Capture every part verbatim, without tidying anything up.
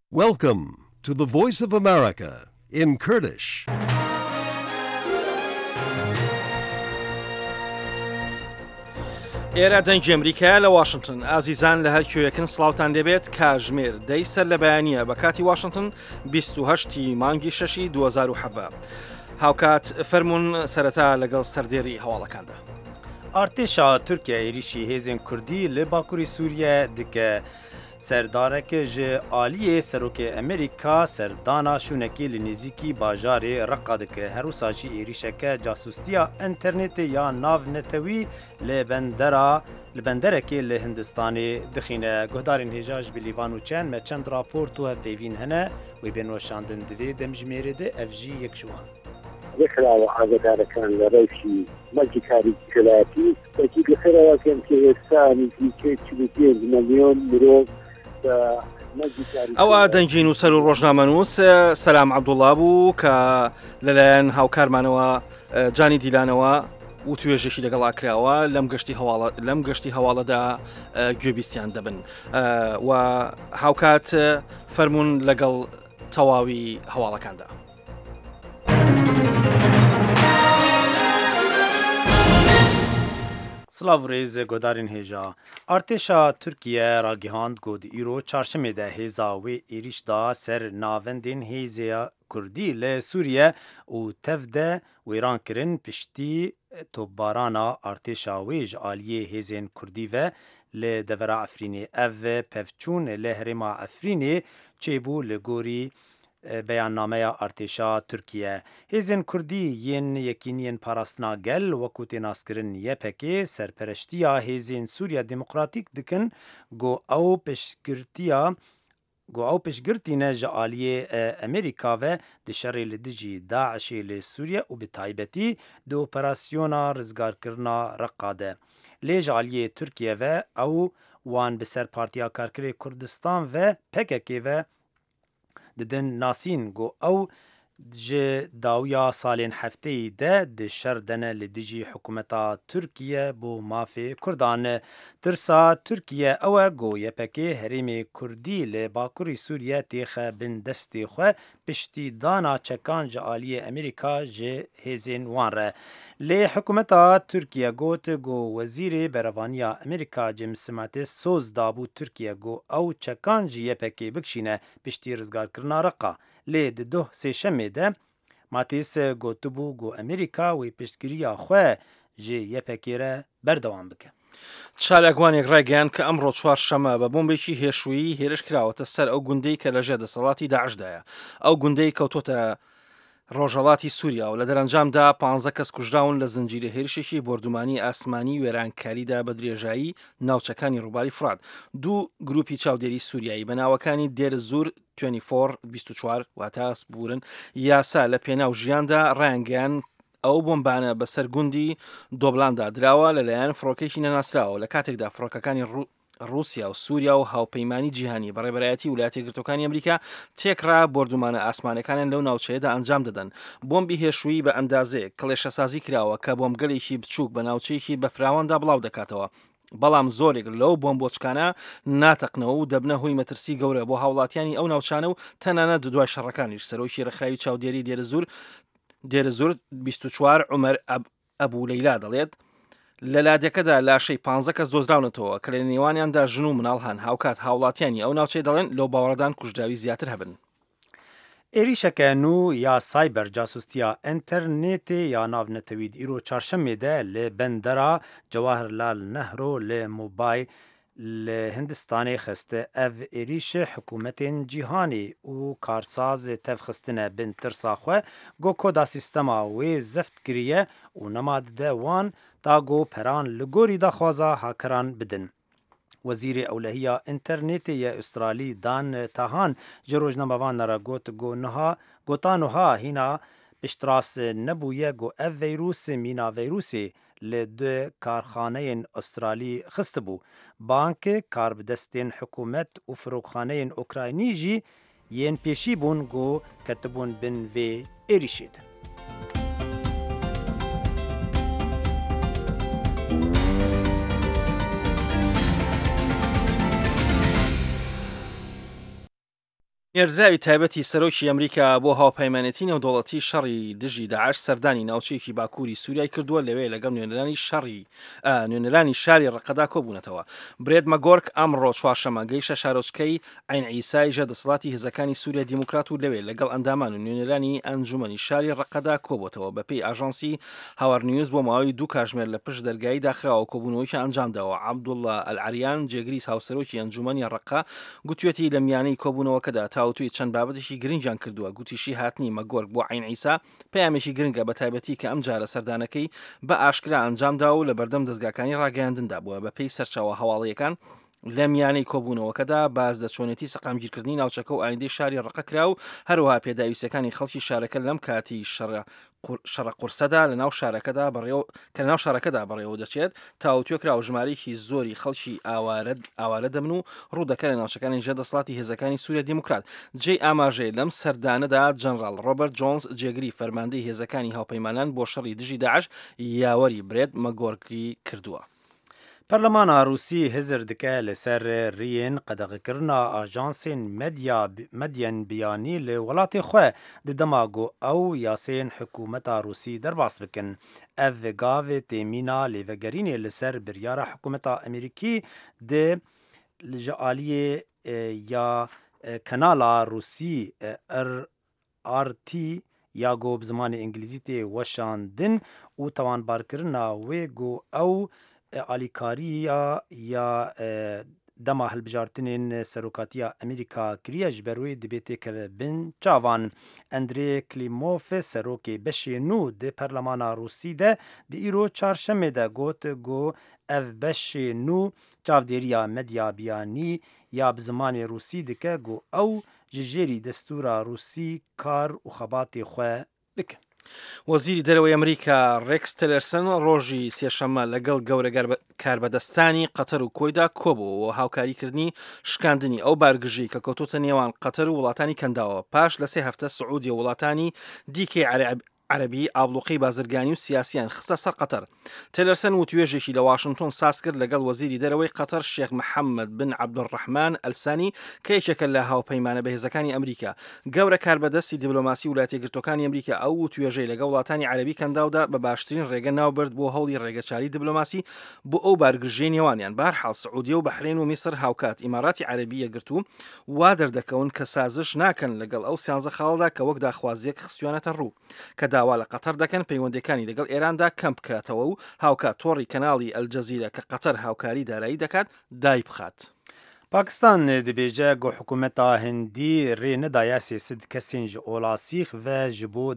Welcome to the Voice of America in Kurdish. ئێرە دەنگی ئەمریکا لە واشنگتن ئازیزان لە هەر کوێیەکن سڵاوتان دەبێت کاژمێر دەی سەر لە بەیانیە بە کاتی واشنگتن بیست و هەشتی مانگی شەشی دوو هەزار و سەڤ هاوکات فەرمونون سەرەتا لەگەڵ سەردێری هەواڵەکاندا. ئارتێشا تورکیا ێریشی هێزên Kurdî li Bakurê Sûriye dike. Serdareke ji aliyê Serokê Amerîka serdana şûnekê li nêzîkî bajarê Reqa dike. Her wisa jî êrişeke casûstiya înternetê ya nav netewî li bendera li benderekê li Hindistanê dixîne. Guhdarên hêja ji Lîvan û Çên me çend rapor tu hevpêvîn hene wê bên weşandin divê demjimêrê de ev jî yek ji wan. ذكرى عادەکان لە ڕێکی مەرجی کاریکراتی بەکی لەخێرەوەکەن کە ئێستا نزیکەی چل و پێنج ملیۆن مرۆڤ ئەوە دەنگین و سەر و ڕۆژنامەنووس سەلام عەبدوڵڵا بوو کە لەلایەن هاوکارمانەوە جانی دیلانەوە و توێژێکی لەگەڵ ئاکراوە لەم گەشتی هەواڵە لەم گەشتی هەواڵەدا گوێبیستیان دەبن و هاوکات فەرمونون لەگەڵ تەواوی هەواڵەکاندا. Slav rêz godarên hêja. Artêşa Tirkiye ragihand got îro çarşemê de hêza wê êriş da ser navendên hêzê Kurdî li Sûriye û tev de wêran kirin piştî topbarana artêşa wê ji aliyê hêzên Kurdî ve li devera Efrînê. Ev pevçûn li herêma Efrînê çêbû li gorî beyannameya artêşa Tirkiye. Hêzên Kurdî yên yekîniyên parastina gel wekû tê naskirin Y P G serpereştiya hêzên Sûriya Demokratîk dikin got ew piştgirtiya got ew piştgirtîne ji aliyê Amerîka ve di şerê li dijî Daişê li Sûriye û bi taybetî di operasyona rizgarkirina Reqa de. Lê ji aliyê Tirkiye ve ew wan bi ser Partiya Karkerê Kurdistan ve P K K ve didin nasîn got ew ji dawiya salên hefteyê de di şer dene li dijî hikûmeta Tirkiye bû mafê Kurdan. Tirsa Tirkiye ew e got Y P G herêmê Kurdî li Bakurê Sûriye têxe bin destê xwe piştî dana çekan ji aliyê Amerîka ji hêzên wan re. Lê hikûmeta Tirkiye got got wezîrê berevaniya Amerîka James Mattis soz dabû Tirkiye got ew çekan ji Y P G bikişîne piştî rizgarkirina Reqa. Lê di duh sêşemê de Mattis gotibû got Amerîka wê piştgiriya xwe ji Y P G re berdewam bike. چالاکوانێک ڕایگەیان کە ئەمڕۆ چوارشەمە بە بۆمبێکی هێشوویی هێرش کراوەتە سەر ئەو گوندەی کە لەژێر دەسەڵاتی داعشدایە. ئەو گوندەی کەوتۆتە ڕۆژهەڵاتی سووریا و لە دەرەنجامدا پانزە کەس کوژراون لە زنجیرە هێرشێکی بۆردومانی ئاسمانی وێرانکاریدا بە درێژایی ناوچەکانی ڕووباری فرات. دوو گروپی چاودێری سووریایی بە ناوەکانی دێر زور بیست و چوار واتە سبورن یاسا لە پێناو ژیاندا ڕایانگەیان ئەو بۆمبانە بەسەر گوندی دۆبڵاندا دراوە لەلایەن فڕۆکێکی نەناسراوە لە کاتێکدا فڕۆکەکانی رووسیا و سووریا و هاوپەیمانی جیهانی بەڕێبەرایەتی ویلایەتە یەکگرتووەکانی ئەمریکا تێکرا بۆردومانە ئاسمانەکانیان لەو ناوچەیەدا ئەنجام دەدەن. بۆمبی هێشووی بە ئەندازەیە کڵێشەسازی کراوە کە بۆمبگەلێکی بچووک بە ناوچەیەکی بەفراواندا بڵاو دەکاتەوە. بەڵام زۆرێک لەو بۆمبۆچکانە ناتەقنەوە و دەبنە هۆی مەترسی گەورە بۆ هاوڵاتیانی ئەو ناوچانە و تەنانەت دوای شەڕەکانیش. سەرۆکی ڕێکخراوی چاودێری دێرە زور دێرە زور بیست و چوار عومەر ئەبوو لەیلا دەڵێت لە لادەکەدا لاشەی پانزە کەس دۆزراونەتەوە کە لە نێوانیاندا ژن و مناڵ هەن. هاوکات هاوڵاتیانی ئەو ناوچەی دەڵێن لەو باوەڕدان کوژراوی زیاتر هەبن. êrişeke nû ya sayber casûstiya înternetê ya navnetewî îro çarşemê de li bendera Cewahirlal Nehru li Mumbai li Hindistanê xiste. Ev êriş hikûmetên cîhanê û karsaz tevxistine bin tirsa xwe got koda sîstema wê zeft kiriye û nema dide wan ta got peran li gorî daxwaza hakiran bidin. Wezîrê Ewlehiya Înternetê ya Astralî Dan Tehan ji rojnamevan re got got niha gota niha hîna piştras nebûye got ev veyrûsê mîna veyrûsê li du karxaneyên Astralî xistibû. Bankê karbidestên hikûmet û firokxaneyên Ukraynî jî yên pêşî bûn got ketibûn bin vê êrişê de. نێردراوی تایبەتی سەرۆکی ئەمریکا بۆ هاوپەیمانەتی نێودەوڵەتی شەڕی دژی داعش سەردانی ناوچەیەکی باکووری سووریای کردووە لەوێ لەگەڵ نوێنەرانی شەڕی نوێنەرانی شاری ڕقەدا کۆبوونەتەوە. برێد مەگۆرک ئەمڕۆ چوارشەممە گەیشتە شارۆچکەی عین عیسای ژێردەسەڵاتی هێزەکانی سووریا دیموکرات و لەوێ لەگەڵ ئەندامان و نوێنەرانی ئەنجومەنی شاری ڕقەدا کۆبووەتەوە. بەپێی ئاژانسی هاوەرنیوز بۆ ماوەی دوو کاتژمێر لە پشت دەرگایی داخراوە کۆبوونەوەیکی ئەنجامداوە. عەبدوڵڵا ئەلعەریان جێگری هاوسەرۆکی ئەنجومەنی ڕقە گوتوێتی لە میانەی کۆبوونەوەکەدا تاوتوی چەند بابەتێکی گرنگیان کردووە. گوتیشی هاتنی مەگۆرک بۆ عین عیسا پەیامێکی گرنگە بە تایبەتی کە ئەم جارە سەردانەکەی بە ئاشکرا ئەنجامدا و لە بەردەم دەستگاکانی ڕاگەیاندندا بووە. بەپێی سەرچاوە هەواڵیەکان لە میانەی کۆبوونەوەکەدا باز دەچۆنێتی سەقامگیرکردنی ناوچەکە و ئایندەی شاری ڕقە کرا و هەروەها پێداویستەکانی خەڵکی شارەکە لەم کاتی شەڕە قورسەدا لە ناو شارەکەدا بەڕێوە کە ناو شارەکەدا بەڕێوە دەچێت تاوتوێکرا و ژمارەیەکی زۆری خەڵکی ئاوارە دەبن و ڕوودەکە لە ناوچەکانی ژێردەسەڵاتی هێزەکانی سووریا دیموکرات. جێی ئاماژەی لەم سەردانەدا جەنەڕاڵ ڕۆبەرت جۆنز جێگری فەرماندەی هێزەکانی هاوپەیمانان بۆ شەڕی دژی داعش یاوەری برێد مەگۆرکی کردووە. پەرلەمانە رووسی هزر دکە لەسەر ڕیên قەدەغیکردنا ئاژانسên مەدیەن بیانی لە وڵاتی خۆ di dema got ew yasên hikûmeta Rûsî derbas bikin. Ev gavê têmîna lêvegerînê li ser biryara hikûmeta Amerîkî di ji aliyê ya kanala Rûsî R T ya got bi zimanê îngilîzî tê weşandin û tawanbarkirina wê got ew alîkariya ya dema hilbijartinên serokatiya Amerîka kiriye ji ber wê dibe têkeve bin çavan. Andrey Klimov serokê beşê nû di Perlemana Rûsî de di îro çarşemê de got got ev beşê nû çavdêriya medya biyanî ya bi zimanê Rûsî dike got ew ji jêrî destûra Rûsî kar û xebatê xwe dikin. وەزیری دەرەوەی ئەمریکا ڕێکس تیلەرسن ڕۆژی سێشەممە لەگەڵ گەورە کاربەدەستانی قەتەر و کۆیدا کۆبووە و هاوکاریکردنی شکاندنی ئەو بارگژی کە کەوتوتە نێوان قەتەر و وڵاتانی کەنداوە پاش لە سێ هەفتە سعودی و وڵاتانی دیکەی عەرەبی ئابلوقی بازرگانی و سیاسیان خستە سەر قەتەر. تیلەرسن و توێژێکی لە واشنگتۆن ساز کرد لەگەڵ وەزیری دەرەوەی قەتەر شێخ محەممەد بن عەبدوڕەحمان ئەلسانی کە یەکێکە لە هاوپەیمانە بەهێزەکانی ئەمریکا. گەورە کاربەدەستی دیبلۆماسی ویلایەتە یەکگرتووەکانی ئەمریکا ئەو توێژەی لەگەڵ وڵاتانی عەرەبی کەنداودا بە باشترین ڕێگە ناوبرد بۆ هەوڵی ڕێگەچاری دیبلۆماسی بۆ ئەو بارگژەی نێوانیان. بەهەرحاڵ سعودیە و بەحرین و میسر هاوکات ئیماراتی عەرەبی یەکگرتوو وا دەردەکەون کە سازش ناکەن لەگەڵ ئەو سیانزە خاڵدا کە وەک داخوازیەک خستویانەتە ڕوو کە داوا لە قەتەر دەکەن پەیوەندەکانی لەگەڵ ئێراندا کەم بکاتەوە و هاوکات تۆڕی کەناڵی ئەلجەزیرە کە قەتەر هاوکاری دارایی دەکات دای بخات. پاکستان dibêje got hikûmeta Hindî rê nedaye sêsid kesên ji ola Sîx ve ji bo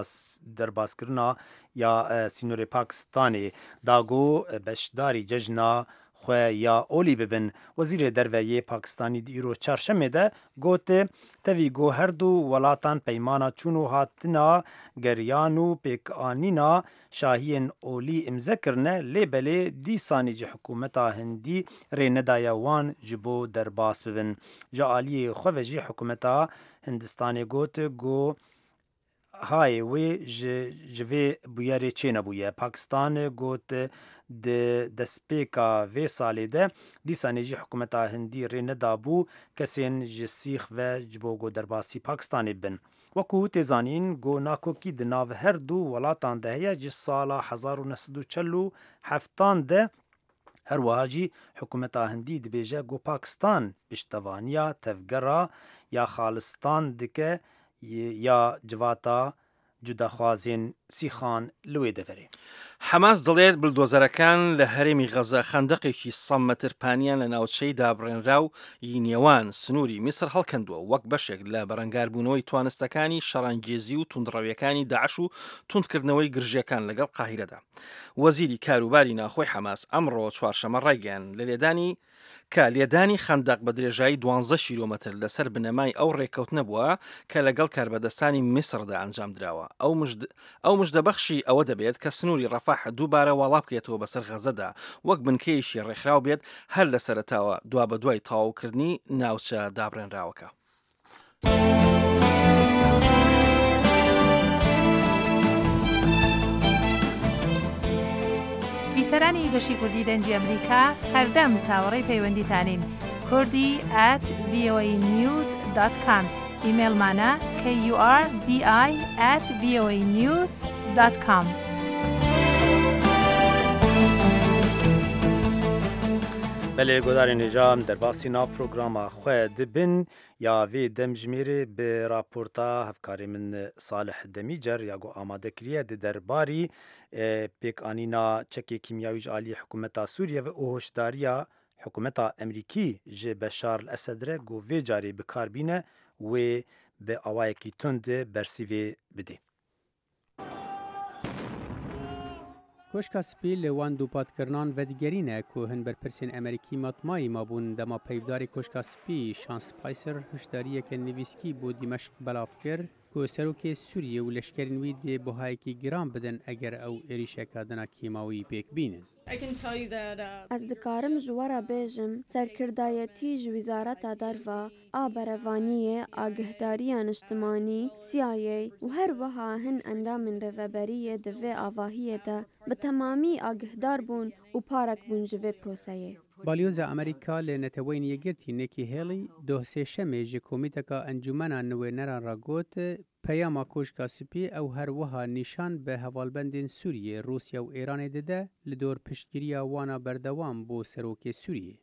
derbazkirina ya sînorê Pakistanê da got beşdarî cejna xwe ya olî bibin. Wezîrê derveyê Pakistanî di îro çarşemê de gote tevî got her du welatan peymana çûn û hatina geriyan û pêkanîna şahiyên olî imze kirine lêbelê dîsanî ji hikûmeta Hindî rê nedaye wan ji bo derbas bibin. Ji aliyê xwe ve jî hikûmeta Hindistanê got got hayê wê ji vê bûyerê çênebûye. Pakistan got di destpêka vê salê de dîsanê jî hikûmeta Hindî rê nedabû kesên ji Sîx ve ji bo got derbasî Pakistanê bin. Wekû têzanîn got nakokî di nav her du welatan de heye ji sala hezar û neh sed û çel û heftan de herwiha jî hikûmeta Hindî dibêje got Pakistan piştevaniya tevgera ya xalistan dike ya civata جوداخوازین سیخان لوێ دەڤێ. حەماس دەڵێت بلدۆزەرەکان لە هەرێمی غەزە خەندەقێکی سەم مەترپانیان لە ناوچەی دابڕێنراو نێوان سنووری میسر هەڵکەندووە وەک بەشێک لە بەرەنگاربوونەوەی توانستەکانی شەڕانگێزی و توندڕەویەکانی داعش و توندکردنەوەی گرژیەکان لەگەڵ قاهیرەدا. وەزیری کاروباری ناخۆی حەماس ئەمڕۆ چوارشەمە ڕایگەیاند لە لێدانی کە لێدانی خەندەق بە درێژایی دوانزە کیلۆمەتر لەسەر بنەمای ئەو ڕێککەوتنە بووە کە لەگەڵ کاربەدەستانی میسردا ئەنجام درراوە. ئەو مژدەبەخشی ئەوە دەبێت کە سنووری ڕەفاح دووبارە وەڵا بکرێتەوە بەسەر غەزەدا وەک بنکەیەکی ڕێکخراو بێت هەر لە سەرەتاوە دوا بە دوای تەواوکردنی ناوچە دابڕێنراوەکە. بیسەرانی بەشی کوردی دەنجی ئەمریکا هەردەم چاوەڕێی پەیوەندیتانین کوردی ئەت ڤی ئۆ ای نیوز دات کام. ایمیلمانە kurdii at voanews dot com. بله گودارین هجام در باسی نا پروگراما خواه دبن یا وی دمجمیره به راپورتا هفکاری من صالح دمیجر یا گو آماده کریه ده درباری پیک آنینا چکی کیمیاویج آلی حکومتا سوریه و اوهشداریا حکومتا امریکی جه بشار الاسد ره گو وی جاری بکار بینه و به آوائه کی تند برسیوی بده. کوشکا سپی لوان دو پادکرنان و دیگرینه که هن بر پرسین امریکی مطمئی مابون دما پیوداری کوشکا سپی شانس سپایسر هشداریه که نویسکی بود دمشق بلاف کرد که سروک سوریه و لشکرین ویدی بوهایی که گرام بدن اگر او ایریشه کادنا کیماوی پیک بینن. از دکارم جوارا بیجم سرکردایتی جویزارتا دروا آبروانیه آگهداریان اجتماعی سی آی ای و هر وها هن اندام روبریه دوی آواهیه ده به تمامی آگهدار بون و پارک بون جوی پروسیه. بالیوز امریکا لنتوین یگرتی نیکی هیلی دو سه شمه جه کومیتکا انجمنا نوی نران را گوت پیاما کوشکا سپی او هر وها نشان به حوالبندین سوریه روسیا و ایران دده لدور پشتگیریا وانا بردوام بو سروک سوریه.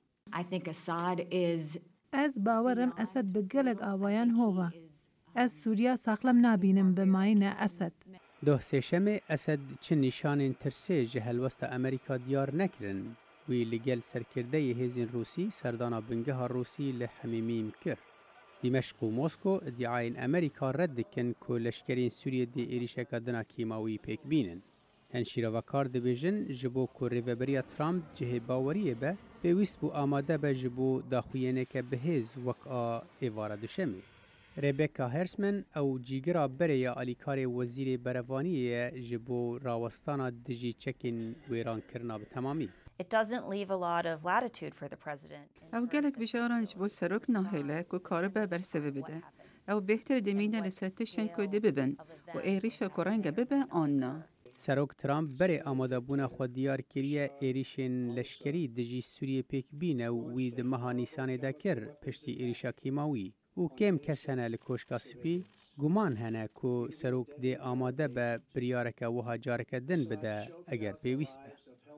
از باورم اسد بگلگ آوایان هوا. از سوریا ساقلم نبینم به ماین اسد. دو سه شمه اسد چه نشان ترسه جهل وسط امریکا دیار نکرن وی لگل سرکرده هزین روسی سردانا بنگه ها روسی لحمیمیم کر. دمشق و موسکو ادعاین امریکا رد کن که لشکرین سوریه دی ایریشه کدنا کیماوی پیک بینن. هنشیره و کار دبیجن جبو که ریوبریا ترامپ جه باوریه به پیوست بو آماده به جبو داخوینه که بهز وکا ایوارا دوشمی. ریبکا هرسمن او جیگرا بره یا آلیکار وزیر بروانیه جبو راوستانا دجی چکین ویران کرنا به تمامی. It doesn't leave a lot of latitude for the president. او گلک بشاران جبو سروک ناهیله که کار به برسوه بده. او بهتر دمینه لساتشن که ده ببن و ایریش کرنگ ببن آننا. سروک ترامپ بره آماده بونه خود دیار کریه ایریشن لشکری دجی سوریه پیک بینه و وی دمها نیسانه ده کر پشتی ایریشا کیماوی. و کم کس هنه لکوشکا سپی گمان هنه که سروک ده آماده به بریارک و هاجارک دن بده اگر پیویست به.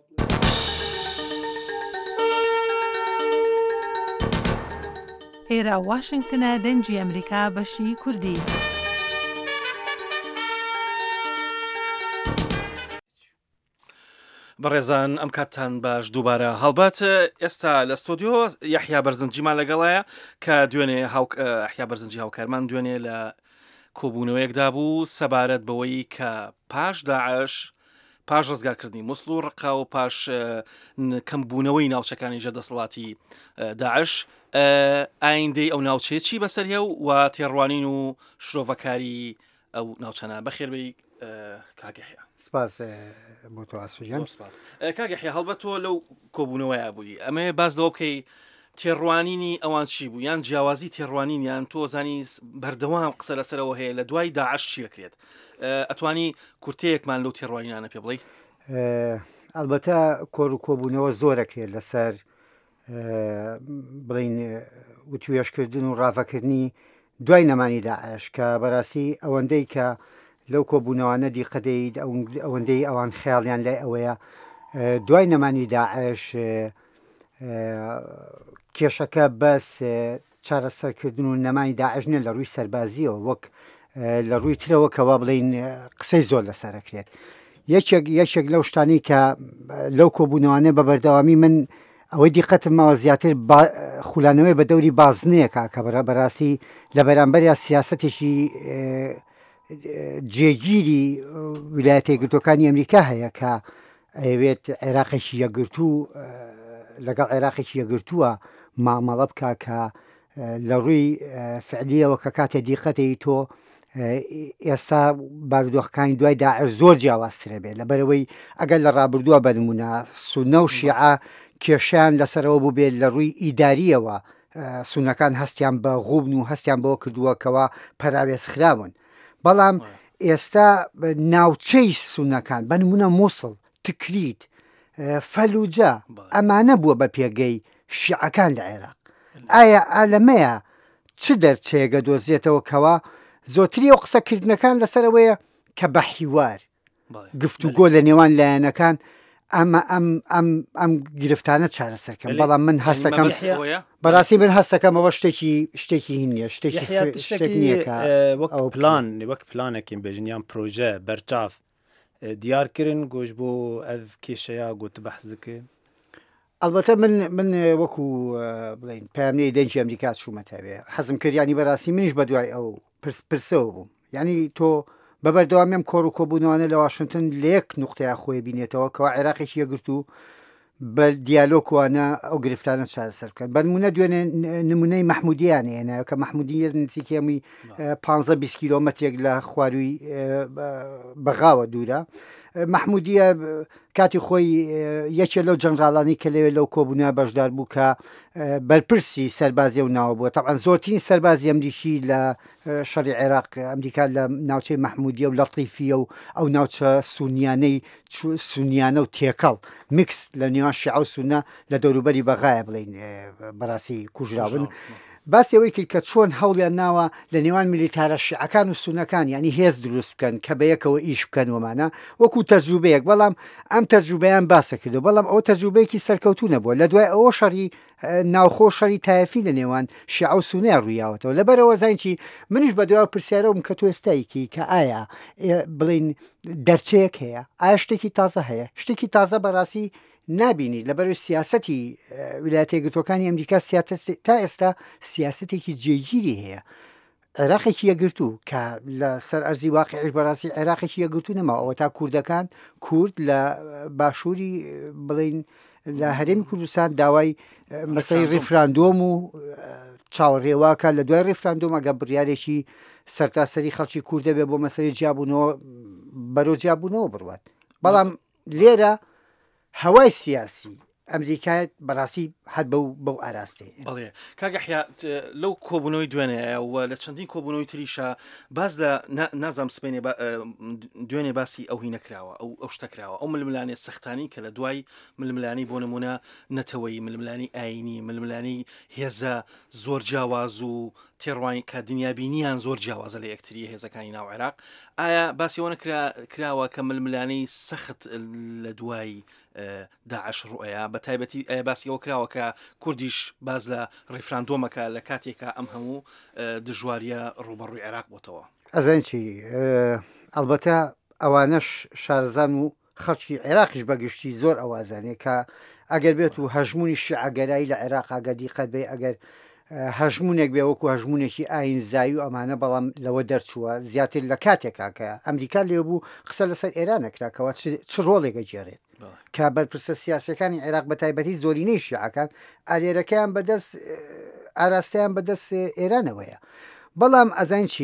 ایرا واشنگتن دنجی امریکا بشی کردی. بەڕێزان ئەم کاتتان باش دووبارە هەڵبات ئێستا لە ستۆدیۆ یەحیا بەرزنجیمان لەگەڵایە کە دوێنێ یەحیا بەرزنجی هاوکارمان دوێنێ لە کۆبوونەوەیەکدا بوو سەبارەت بەوەی کە پاش داعش پاش ڕزگارکردنی موسڵ و ڕقا و پاش کەمبوونەوەی ناوچەکانی ژەدەسەڵاتی داعش ئایندەی ئەو ناوچەیە چی بەسەریە و تێڕوانین و شرۆڤەکاری ئەو ناوچەنە بەخێربەی کاگەحیا. سپاس بۆ تۆ ئاسوجان. کاگەحیا هەڵبەت تۆ لەو کۆبوونەوەیە بووی ئەمێ باز دەوە بکەی تێڕوانینی ئەوان چی بوو یان جیاوازی تێڕوانینیان تۆ زانی بەردەوام قسە لەسەرەوە هەیە لە دوای داعش چی دەکرێت ئەتوانی کورتەیەکمان لەو تێڕوانینانە پێ بڵێی؟ ئەلبەتە کۆر و کۆبوونەوە زۆرەکرێت لەسەر بڵین وتوێشکردن و ڕافەکردنی دوای نەمانی داعش کە بەڕاستی ئەوەندەی کە لەو کۆبوونەوانە دیقەدەیت ئەوەندەی ئەوان خیاڵیان لای ئەوەیە دوای نەمانی داعش کێشەکە بەس چارەسەرکردن و نەمانی داعش نیە لە ڕووی سەربازیەوە وەک لە ڕووی ترەوە کەوا بڵین قسەی زۆر لەسەرەکرێت. یەکێک یەکێک لەو شتانی کە لەو کۆبوونەوانە بە بەردەوامی من ئەوەی دیقەتم ماوە زیاتر خولانەوەی بە دەوری بازنەیەکە کە بەڕاستی لە بەرامبەریا سیاسەتێکی جێگیری ویلایەتە یەکگرتووەکانی ئەمریکا هەیە کە ئەوێت عێراقێکی یەکگرتوو لەگەڵ عێراقێکی یەکگرتووە مامەڵە بکە کە لە ڕووی فعلیەوە کە کاتێ دیقەتەی تۆ ئێستا بارودۆخەکانی دوای داعش زۆر جیاوازترە بێت لەبەرەوەی ئەگەر لە ڕابردووە بەنمونە سونە و شیعە کێشیان لەسەرەوە بوو بێت لە ڕووی ئیداریەوە سونەکان هەستیان بە غوبن و هەستیان بەوە کردووەکەوە پەراوێز خراون بەڵام ئێستا ناوچەی سونەکان بەنمونە مووسڵ تکریت فەلوجە ئەمانە بووە بە پێگەی شیعەکان لە عێراق ئایا ئالەمەیە چ دەرچەیەگە دۆزیێتەوە کەوا زۆتری ئەو قسەکردنەکان لەسەرەوەیە کە بە حیوار گفتوگۆ لە نێوان لایەنەکان ئەمە ئەم ئەم ئەم گرفتانە چارەسەرکەم بەڵام من هەستەکەم بەڕاستی من هەستەکەمەوە شتێکی شتێکی هین نیە شتێکی نییەکە وەک پلان وەک پلانێکین بێژنیان پرۆژە بەرچاف دیارکردن گۆش بۆ ئەv کێشەیە گوت بەحز دکرد ئەلبەتە من من وەکو بڵین پامنەی دەنجی ئەمریکا چوومەتەوێ حەزم کردیانی بەڕاستی منیش بە دوای ئەو پرسەوە بووم یعنی تۆ بەبەردەوامیم کۆڕ و کۆبوونەوەە لە واشنگتن لە یەک نقطەیە خۆی بینێتەوە کەوا عێراقێکی یەگرت و بە دیالۆکوانە ئەو گرفتانە چارەسەر بکەن بەنمونە دوێنێ نمونەی مەحمودیانە هێنایە کە مەحمودی نزیکێمی پانزە بیست کیلۆمەترێک لە خواروی بەغاوە دوورە مەحمودیە کاتی خۆی یەکێ لەو جەنراڵانی کە لەوێ لەو کۆبوونە بەشدار بوو کە بەرپرسی سەربازیە و ناوە بووە تەعاان زۆرترین سەربازی ئەمریکی لە شەڕی عێراق ئەمریکا لە ناوچەی مەحمودیە و لەطیفیە و ئەو ناوچە سونیانەی سونیانە و تێکەڵ میکس لە نێوان شیعە و سونە لە دەوروبەری بەغایە بڵین بەڕاستی کوژراون باسی ئەوەی کرد کە چۆن هەوڵیان ناوە لە نێوان میلیتارە شیعەکان و سونەکان ینی هێز دروست بکەن کە بەیەکەوە ئیش بکەن ومانە وەکو تەجروبەیەک بەڵام ئەم تەجروبەیان باسە کردو بەڵام ئەو تەجروبەیەکی سەرکەوتو نەبووە لە دوای ئەوە شەڕی ناوخۆ شەڕی تایەفی لە نێوان شیعە و سونەیە ڕوویاوەتەوە لەبەرەوە زانکی منیش بە دوای پرسیارەوەم کە تۆ ئێستایکی کە ئایا بڵین دەرچەیەک هەیە ئایا شتێکی تازە هەیە شتێکی تازە بەڕاستی نابینی لەبەر سیاسەتی ویلایەتە یەکگرتووەکانی ئەمریکا تا ئێستا سیاسەتێکی جێگیری هەیە عێراقێکی یەگرتو کە لە سەر ئەرزی واقعیش بەڕاستی عێراقێکی یەگرتو نەما ئەوە تا کوردەکان کورد لە باشووری بڵین لە هەرێمی کوردستان داوای مەسەی ڕیفراندۆم و چاوەڕێواکە لە دوای ڕیفراندۆم ئەگە بڕیارێکی سەرتاسەری خەڵکی کوورد دەبێت بۆ مەسەری جیابوونەوە بەرەو جیابوونەوە بڕوات بەڵام لێرە هەوای سیاسی ئەمریکایەت بەڕاستی هەر بەو بەو ئاراستەیە بەڵێ کاگەحیا لەو کۆبوونەوەی دوێنەیە و لە چەندین کۆبوونەوەی تریشە باز لە نازام سپێنێ دوێنێ باسی ئەو هی نەکراوە ئەو ئەو شتەکراوە ئەو ململانێ سەختانی کە لە دوای ململانی بۆ نمونە نەتەوەی ململانی ئاینی ململانی هێزە زۆر جیاواز و تێڕوانی کە دنیابینیان زۆر جیاوازە لە یەکتری هێزەکانی ناو عێراق ئایا باسیەوە نەکراوە کە ململانەی سەخت لە دوای داعش ڕوئەیە بە تایبەتی ئایا باسیەوە کراوە کە کوردیش باز لە ڕیفراندۆمەکە لە کاتێکە ئەم هەموو دژواریە ڕوبەڕووی عێراق بۆتەوە ئەزانچی ئەلبەتە ئەوانەش شارزان و خەڵکی عێراقیش بەگشتی زۆر ئەوازانێ کە ئەگەر بێت و هەژمونی شیعەگەرایی لە عێراق ئاگەدی قەت بێ ئەگەر هەژمونێک بێ وەکو هەژمونێکی ئاینزایی و ئەمانە بەڵام لەوە دەرچووە زیاتر لە کاتێکا کە ئەمریکا لێ بوو قسە لەسەر ئێران نەکراکەوە چ ڕۆڵێکە جێڕێت کە بەرپرسە سیاسەکانی عێراق بە تایبەتی زۆرینەی شیعەکان ئالێرەکەیان بەدەست ئاراستەیان بەدەست ئێرانەوەیە بەڵام ئەزان چی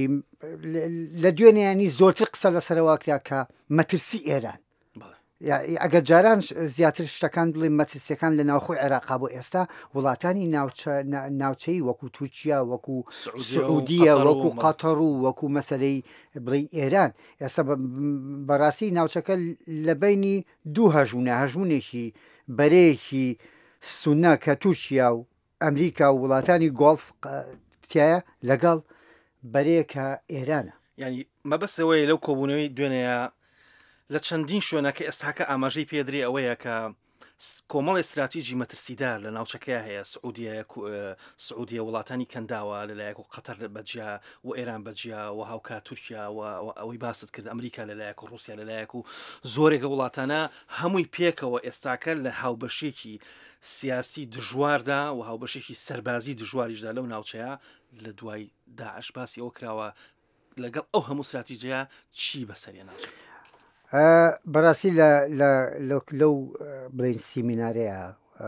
لە دوێنیانی زۆرتر قسە لەسەرەوەکرا کە مەترسی ئێران ئەگەر جاران زیاتر شتەکان بڵێ مەترسیەکان لە ناوخۆی عێراقا بۆ ئێستا وڵاتانی ناوچەی وەکو تورکیا وەکو سعودیە وەکو قەتەڕ و وەکو مەسەلەی بڵێ ئێران ئێستا بەڕاستی ناوچەکە لە بینی دوو هەژمونە هەژمونێکی بەرەیەکی سونە کە تورکیا و ئەمریکا و وڵاتانی گۆڵف تایە لەگەڵ بەرەیەکە ئێرانە ینی مەبەستەوەی لەو کۆبوونەوەی دوێنەیە لە چەندین شوێنەکە ئێستاکە ئاماژەی پێدرێ ئەوەیە کە کۆمەڵ استراتیژی مەترسیدار لە ناوچەکە هەیە سعودیە سعودیە وڵاتانی کەنداوە لەلایەک و قەتەر بەجیا و ئێران بەجیا و هاوکات تورکیا و ئەوەی باست کرد ئەمریکا لەلایەک و رووسیا لەلایەک و زۆرێکە وڵاتانە هەمووی پێکەوە ئێستاکە لە هاوبەشێکی سیاسی دژواردا و هاوبەشێکی سەربازی دژواریشدا لەو ناوچەیە لە دوای داعش باسی ئەوە کراوە لەگەڵ ئەو هەموو استراتیژەیە چی بەسەریە ناوچێت بەڕاستی لەو بڵین سیمینارەیە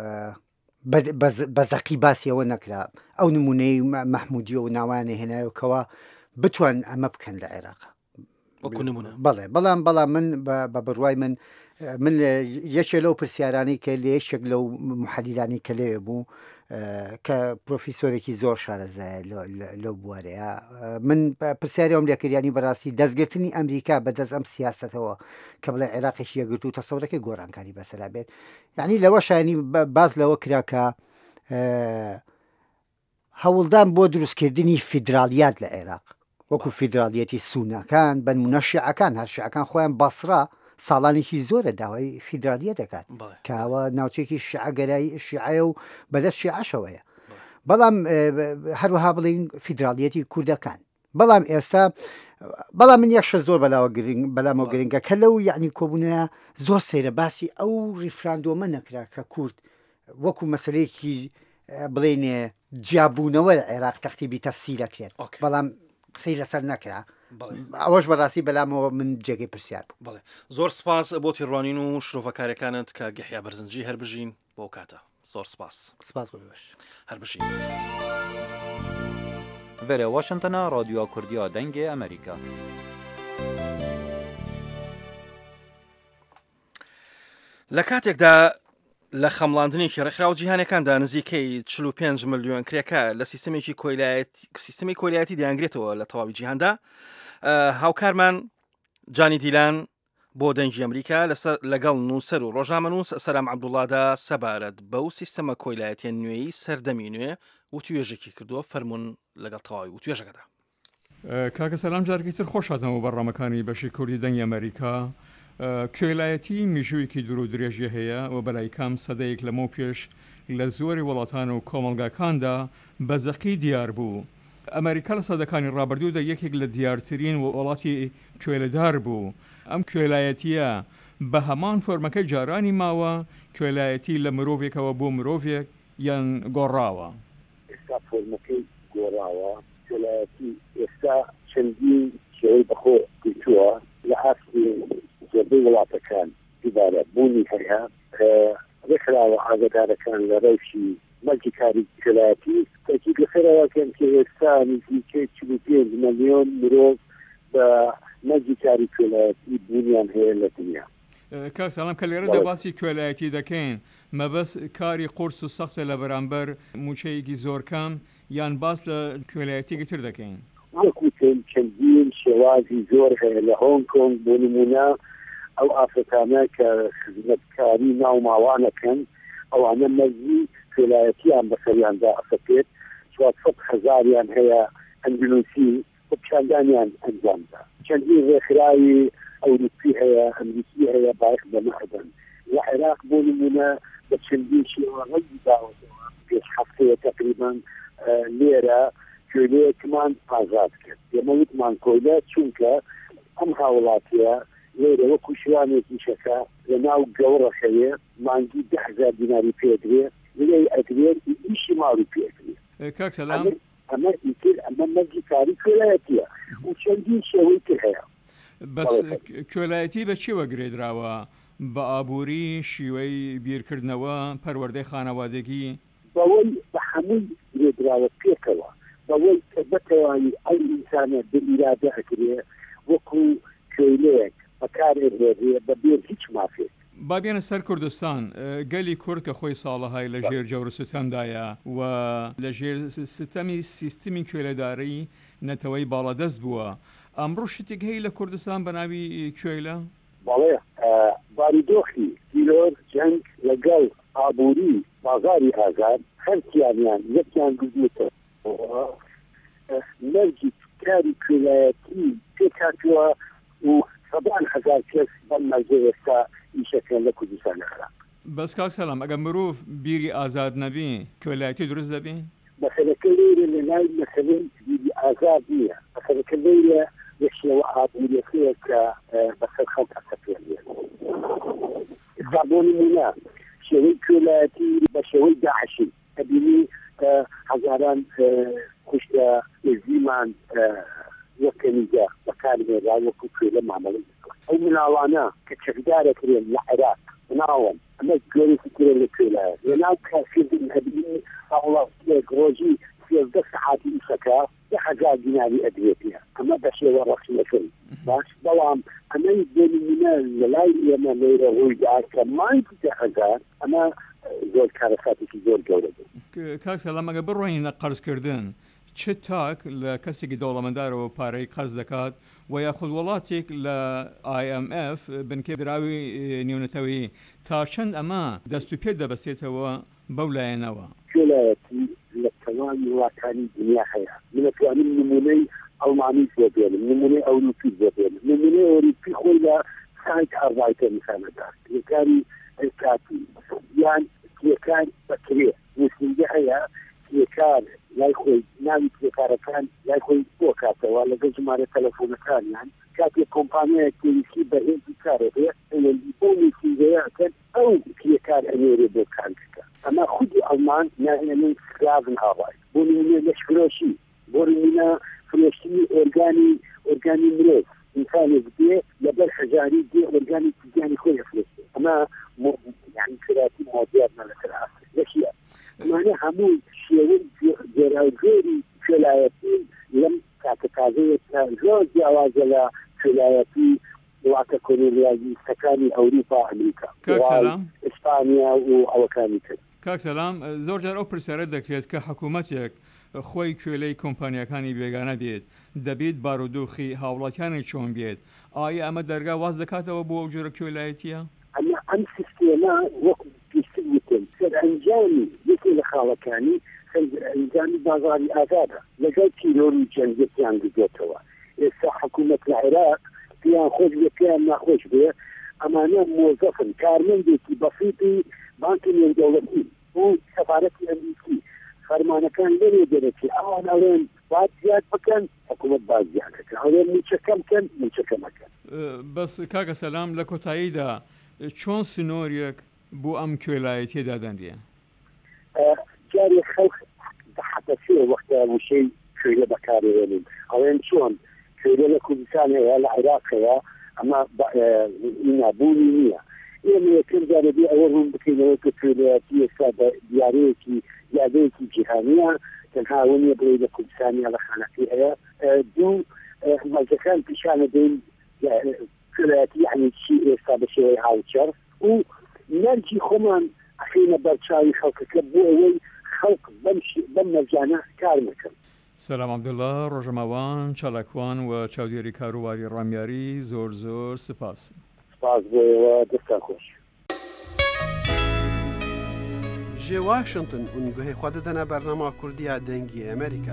بەزەقی باسیەوە نەکرا ئەو نمونەی مەحمودیە و ناوانە هێنایەوەکەوە بتوان ئەمە بکەن لە عێراق بەڵێ بەڵام بەڵام من بە بڕوای من من یەکێ لەو پرسیارانی کە لە یەکێک لەو محەلیلانی کە لێ بوو کە پرۆفیسۆرێکی زۆر شارەزایە لەو بوارەیە من پرسیارەوەم لێکردیانی بەڕاستی دەستگرتنی ئەمریکا بەدەست ئەم سیاستەوە کە بڵێ عێراقیش یەگرت و تەسەورەکەی گۆڕانکاری بەسەرا بێت یعنی لەوە شایانی باز لەوە کراکە هەوڵدان بۆ دروستکردنی فیدراالیات لە عێراق وەکو فیدراالیەتی سونەکان بن منە شیعەکان هەر شیعەکان خۆیان بەسرا ساڵانێکی زۆرە داوای فیدراالیە دەکات کەوە ناوچێکی شیعەگەرایی شیعە و بەدەست شیعەشەوەیە بەڵام هەروەها بڵین فیدراالیەتی کوردەکان بەڵام ئێستا بەڵام من یەخشە زۆر بەلاوە گرنگ بەلامەوە گرنگە کە لەو یعنی کۆبوونەیە زۆر سەیرە باسی ئەو ریفراندۆمە نەکرا کە کورد وەکو مەسلەیەکی بڵێنێ جیابوونەوە لە عێراق تەختیبی تەفسیرەکرێت بەڵام قسەی لەسەر نەکرا ئەوەش بەڕاستی بەلامەوە من جێگەی پرسیار بوو بڵێ زۆر سپاس بۆ تیڕوانین و شرۆڤەکارەکانت کە گەحیا بەرزنجی هەر بژین بۆ کاتە زۆر سپاس سپاس بۆش هەر بژین Vere Washington'a Radyoya Kurdiya Dengê Amerîka. لە کاتێکدا لە خەمڵاندنێکی ڕێکخراوە جیهانەکاندا نزیکەی چل و پێنج ملیۆن کرێکە لە سیستەمێکی سیستەمی کۆیلایەتی دەیانگرێتەوە لە تەواوی جیهاندا هاوکارمان جانی دیلان بۆ دەنگی ئەمریکا لەگەڵ نووسەر و ڕۆژنامەنووس سەرام عەبدوڵڵادا سەبارەت بەو سیستەمە کۆیلایەتیە نوێی سەردەمی نوێ و توێژێکی کردووە فەرمونون لەگەڵ تەواوی و توێژەکەدا کاکە سەلام جارێکی تر خۆشاتەوە بەڕامەکانی بەشی کوردی دەنگی ئەمریکا کێلایەتی میژوویەکی دوور و درێژی هەیە و بەلای کام سەدەیەک لەمە پێش لە زۆری وڵاتان و کۆمەلگاکاندا بەزەقی دیار بوو. ئەمریکا لە سەدەکانی ڕابردوودا یەکێک لە دیارترین و وڵاتی کوێلەدار بوو. ئەم کوێلایەتیە بە هەمان فۆرمەکەی جارانی ماوە کوێلایەتی لە مرۆڤێکەوە بۆ مرۆڤێک یان گۆڕاوە. ئێستا فۆرمەکەی گۆڕاوە کوێلایەتی ئێستا چەندین شێوەی بەخۆ گرتووە لە ئاستی زۆربەی وڵاتەکان دووبارە بوونی هەیە کە ڕێکخراوە ئاگادارەکان لە ڕێوشی مەلکی کاری کوێلایەتی تاکید لەسەرەوەکەن کە ئێستا نزیکەی چل و پێنج ملیۆن مرۆڤ بە مەلکی کاری کوێلایەتی بوونیان هەیە لە دنیا. کاک سەلام کە لێرەدا باسی کوێلایەتی دەکەین مەبەست کاری قورس و سەختە لە بەرامبەر موچەیەکی زۆر کەم یان باس لە کوێلایەتێکی تر دەکەین. وەکوتن چەندین شێوازی زۆر هەیە لە هۆنگ کۆنگ بۆ نمونە ئەو ئافرەتانە کە خزمەتکاری ناوماوانەکەن ئەوانە مەرجی کوێلایەتیان بەسەریاندا ئەفەتێت چوار سەد هەزاریان هەیە ئەنگلوسی بۆ پیشاندانیان ئەنجامدا. چەندین ڕێکخراوی ئەوروپی هەیە ئەمریکی هەیە باش بەمەحدەن لە عێراق بۆ نمونە بە چەندین شێوە ڕەنگی داوەتەوە پێش هەفتەیە تەقریبان لێرە کوێلەیەکمان ئازاد کرد. ئێمە وتمان کۆیلە چونکە ئەم هاوڵاتیە لێرە وەکو شوانێکی شەکە لە ناو گەوڕەخەیە مانگی ده هەزار دیناری پێدرێ لێ ئەدرێن ئیشی ماڵی پێدرێ. کاک سەلام ئەمە ئیتر ئەمە مەرجی کاری کوێلایەتیە و چەندین شێوەی تر هەیە. بەس کوێلایەتی بە چی وەگرێدراوە؟ بە ئابووری شیوەی بیرکردنەوە پەروەردەی خانەوادەگی بەوەی بە هەمووی گرێدراوە پێکەوە بەوەی کە بەتەوانی ئەو ئینسانە بئیرادە ئەکرێ وەکو کوێلەیەک بەکارێنرێ بەبێ هیچ مافێت. با بێنە سەر کوردستان گەلی کورد کە خۆی ساڵەهای لە ژێر جەور ستەمدایە و لە ژێر ستەمی سیستمی کوێلەداری نەتەوەی باڵەدەست بووە. ئەمڕۆ شتێک هەیە لە کوردستان بە ناوی کوێلە؟ بەڵێ باریدۆخی دیلۆر جەنگ لەگەڵ ئابووری بازاری ئازاد هەرکیانیان یەکیان گوزێتەوە مەرجی کاری کوێلایەتی پێکاتوە و سەدان هەزار کەس بەم مەرجە ئێستا ئیشەکەن لە کوردستان عێراق. بەس کاک سەلام ئەگەر مرۆڤ بیری ئازاد نەبی کوێلایەتی دروست دەبێ؟ مەسەلەکە لێرە لە ناوی مەسەلەی بیری ئازاد نییە. مەسەلەکە لێرە یەک شێوە ئابووریەکەیە کە بەسەر خەڵک ئەسەپێنرێت. ئێستا بۆ نمونە شێوەی کوێلایەتی بە شێوەی داعشی ئەبینی هەزاران کوشتە ئێزیمان وەکەنیجا بەکارهێنرا وەکو کوێلە مامەڵەی دەکەن. ئەو مناڵانە کە چەکدارەکرێن لە عێراق مناڵن ئەمە گەورێکی کرێن لە کوێلایە لە ناو کارکردن هەبینی هاوڵاتیەک ڕۆژی سێزدە سەعاتی ئیشەکە یە هەزار دیناری ئەدرێتیە. ئەمە بە شێوە ڕەخشنەکەی باش بەڵام ئەمەی بۆ نمونە لە لای ئێمە لێرە ڕوویدا کە مانگی دە هەزار ئەمە زۆر کارەساتێکی زۆر گەورە بوو. کاک سەلام ئەگە بڕۆینە قەرزکردن چ تاک لە کەسێکی دەوڵەمەندارەوە پارەی قەرز دەکات و یاخود وڵاتێک لە ئای ئەم ئەف بنکەی دراوی نێونەتەوەی تا چەند ئەمە دەست و پێ دەبەستێتەوە بەو لایەنەوە؟ کوێلایەتی لە جوانی وڵاتانی دنیا هەیە من ئەتوانم نمونەی ئەڵمانی بۆ بێنم نمونەی ئەوروپی بۆ بێنم نمونەی ئەوروپی خۆی لە سایت ئاڕایتە نیشانەدا کێکاری ئەلکاتی یان کێکار بەکرێ وسیلە هەیە کێکار لای خۆی ناوی کێکارەکان لای خۆی بۆ کاتەوە لەگەڵ ژمارە تەلەفۆنەکانیان کاتێک کۆمپانیایەک پێویستی بە هێزی کارە بێ بۆ نووسینگەیەکەن ئەو کێکار ئەنێرێ بۆ کارەکە ئەمە خودی ئەڵمان ناهێنن سلاڤن هاوای بۆ نمونە لەشفرۆشی بۆ نمونە فرۆشتنی ئۆرگانی ئۆرگانی مرۆڤ ئینسانێک دێ لەبەر هەژاری دێ ئۆرگانی تیجانی خۆی ئەفرۆشێ ئەمە یعنی کراتی مۆدێرنە لەسەر ئاسر لەشیە ئەمانە هەموو شێوەی جێراوجێری کوێلایەتی لەم کاتە تازەیەکە زۆر جیاوازە لە کوێلایەتی وڵاتە کۆمۆنیالیستەکانی ئەوروپا ئەمریکا ئیسپانیا و ئەوەکانی تر کاک سەلام زۆر جار ئەو پرسیارە دەکرێت کە حکوومەتێک خۆی کوێلەی کۆمپانیەکانی بێگانە بێت دەبێت بارودۆخی هاوڵاتیانی چۆن بێت ئایا ئەمە دەرگا واز دەکاتەوە بۆ ئەو جۆرە کوێلایەتیە؟ ئەمە ئەم سیستێمە وەکو پێشتر وتم سەرئەنجامی یەکێ لە خاڵەکانی سەرئەنجامی بازاڕی ئازادە لەگەڵ تیرۆر و جەنگێتیان دەدێتەوە ئێستا حکوومەت لە عێراق پێیان خۆش بێ پێیان ناخۆش بێ ئەمانە مۆزەفن کارمەندێکی بەسیطی بانکی نێودەوڵەتی و سەفارەتی ئەمریکی فەرمانەکان لەرێ دەرەچی ئەوان ئەڵێن باید زیاد بکەن حکوومەت باید زیادەکەن ئەڵێن موچەکەم بکەن موچەکەمەکەن بەس کاکە سەلام لە کۆتاییدا چۆن سنۆریەک بۆ ئەم کوێلایەتیەدا دەنرێ؟ جارێک خەڵک حتە سێ وەختە وشەی کوێلە بەکارهێنن ئەڵێن چۆن کوێلە لە کوردستان هەیە لە عێراق هەیە ئەمە نابوونی نییە ئێمە یەکەم جارە بێ ئەوە ڕوون بکەینەوە کە کوێلایەتی ئێستا بە دیارەیەکی یادەیەکی جیهانیە تەنها وەنیە بڵێ لە کوردستانیا لە خانەکەی هەیە دوو مەرجەکان پیشانە دەین کوێلایەتی یعنی چی ئێستا بە شێوەی هاوچەر و نەرجی خۆمان ئەخینە بەرچاوی خەڵکەکە بۆ ئەوەی خەڵک بەم مەرجانە کار نەکەن. سەلام عەبدوڵڵا ڕۆژەماوان چالاکوان و چاودێری کاروباری ڕامیاری زۆر زۆر سپاس. سپاس بۆەوە دەستان خۆش. ji Washington û guhê xwe didine bernama Kurdiya dengê Amerîka.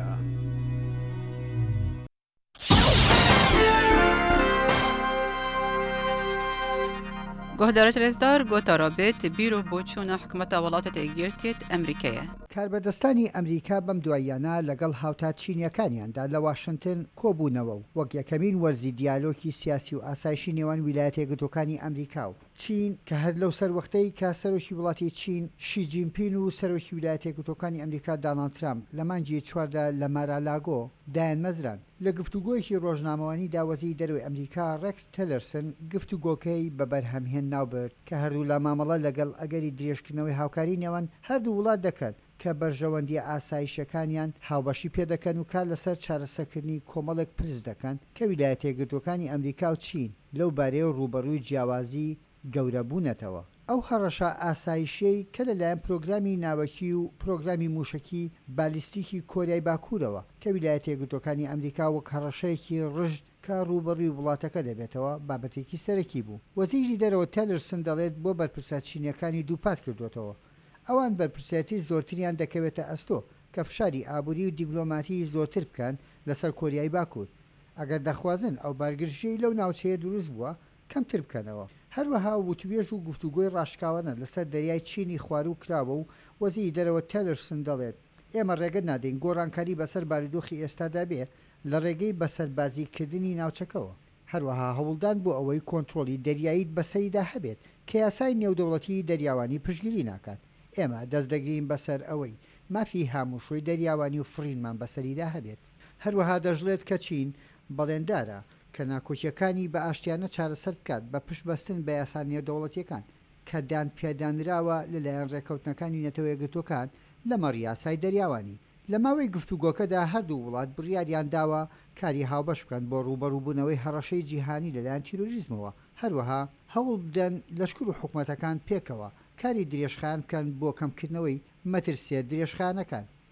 گۆهدارە رێزدار گۆتا ڕابێت بیرۆ بۆ چوونە حکومەتە وڵاتە تێگیرتێت ئەمریکایە. کاربەدەستانی ئەمریکا بەم دواییانە لەگەڵ هاوتا چینیەکانیاندا لە واشنگتن کۆبوونەوە و وەک یەکەمین وەرزی دیالۆکی سیاسی و ئاسایشی نێوان ویلایەتە یەکگرتووەکانی ئەمریکا و چین کە هەر لەو سەر وەختەی کا سەرۆکی وڵاتی چین شی جینپین و سەرۆکی ویلایەتە یەکگرتووەکانی ئەمریکا داناڵد ترامپ لە مانگی چواردا لە مارالاگۆ دایان مەزران لە گفتوگۆیەکی ڕۆژنامەوانی داوەزی دەروی ئەمریکا ڕێکس تەلەرسن گفتوگۆکەی بە بەرهەمهێن ناوبرد کە هەردوو لە مامەڵە لەگەڵ ئەگەری درێژکردنەوەی هاوکاری نێوان هەردوو وڵات دەکەن کە بەرژەوەندی ئاسایشەکانیان هاوبەشی پێدەکەن و کار لەسەر چارەسەرکردنی کۆمەڵێک پرس دەکەن کە ویلایەتە یەکگرتووەکانی ئەمریکا و چین لەو بارەیە ڕوبەڕووی جیاوازی گەورە بوونەتەوە. ئەو هەڕەشە ئاسایشەی کە لەلایەن پرۆگرامی ناوەکی و پرۆگرامی موشکی بالیستیکی کۆریای باکوورەوە کە ویلایەتە یەکگرتووەکانی ئەمریکا وەک هەڕەشەیەکی ڕژد کە ڕوبەڕووی وڵاتەکە دەبێتەوە بابەتێکی سەرەکی بوو. وەزیری دەرەوە تەلرسن دەڵێت بۆ بەرپرسە چینیەکانی دووپات کردوێتەوە. ئەوان بەرپرسێتی زۆرتریان دەکەوێتە ئەستۆ کە فشاری ئابووری و دیبلۆماتی زۆرتر بکەن لەسەر کۆریای باکوور. ئەگەر دەخوازن ئەو بارگرژەی لەو ناوچەیە دروست بووە کەمتر بکەنەوە. هەروەها وتوێژ و گفتوگۆی ڕاشکاوانە لەسەر دەریای چینی خوار و کراوە و وەزیری دەرەوە تەلرسن دەڵێت ئێمە ڕێگە نادەین گۆڕانکاری بەسەر بارودۆخی ئێستادا بێ لە ڕێگەی بەسەربازیکردنی ناوچەکەوە. هەروەها هەوڵدان بۆ ئەوەی کۆنتترۆلی دەریایی بەسەریدا هەبێت کە یاسای نێودەوڵەتی دەریاوانی پشگیری ناکات. ئێمە دەست دەگرین بەسەر ئەوەی مافی هاموشۆی دەریاوانی و فرینمان بەسەریدا هەبێت. هەروەها دەژڵێت کە چین بەڵێندارە کە ناکۆچیەکانی بە ئاشتیانە چارەسەر بکات بە پشتبەستن بە یاسانیە دەوڵەتیەکان کە دان پێدانراوە لەلایەن ڕێکەوتنەکانی نەتەوە یەکگرتووەکان لەمە ڕیاسای دەریاوانی. لە ماوەی گفتوگۆکەدا هەردوو وڵات بڕیاریان داوە کاری هاوبەش بکەن بۆ ڕوبەڕووبوونەوەی هەڕەشەی جیهانی لەلایەن تیرۆریزمەوە. هەروەها هەوڵ بدەن لەشکر و حکوومەتەکان پێکەوە کاری درێژخان بکەن بۆ کەمکردنەوەی مەترسیە درێژخانەکان.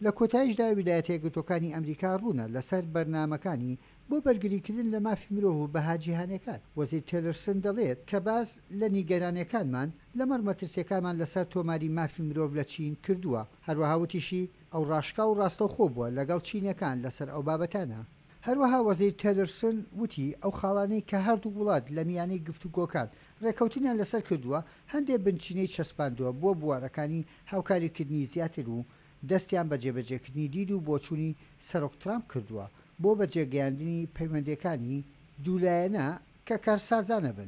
لە کۆتاییشدا ویلایەتە یەکگرتووەکانی ئەمریکا ڕوونە لەسەر بەرنامەکانی بۆ بەرگریکردن لە مافی مرۆڤ و بەهاجیهانەکان. وەزیر تێلەرسن دەڵێت کە باز لە نیگەرانیەکانمان لەمەڕ مەترسیەکانمان لەسەر تۆماری مافی مرۆڤ لە چین کردووە. هەروەها وتیشی ئەو ڕاشکا و ڕاستەوخۆ بووە لەگەڵ چینەکان لەسەر ئەو بابەتانە. هەروەها وەزیر تێلەرسن وتی ئەو خاڵانەی کە هەردوو وڵات لە میانەی گفتوگۆکان ڕێکەوتنیان لەسەر کردووە هەندێک بنچینەی چەسپاندووە بۆ بوارەکانی هاوکاریکردنی زیاتر و دەستیان بە جێبەجێکردنی دید و بۆچوونی سەرۆک ترامپ کردووە بۆ بەجێگەیاندنی پەیوەندەکانی دوولایەنە کە کارسازانە بن.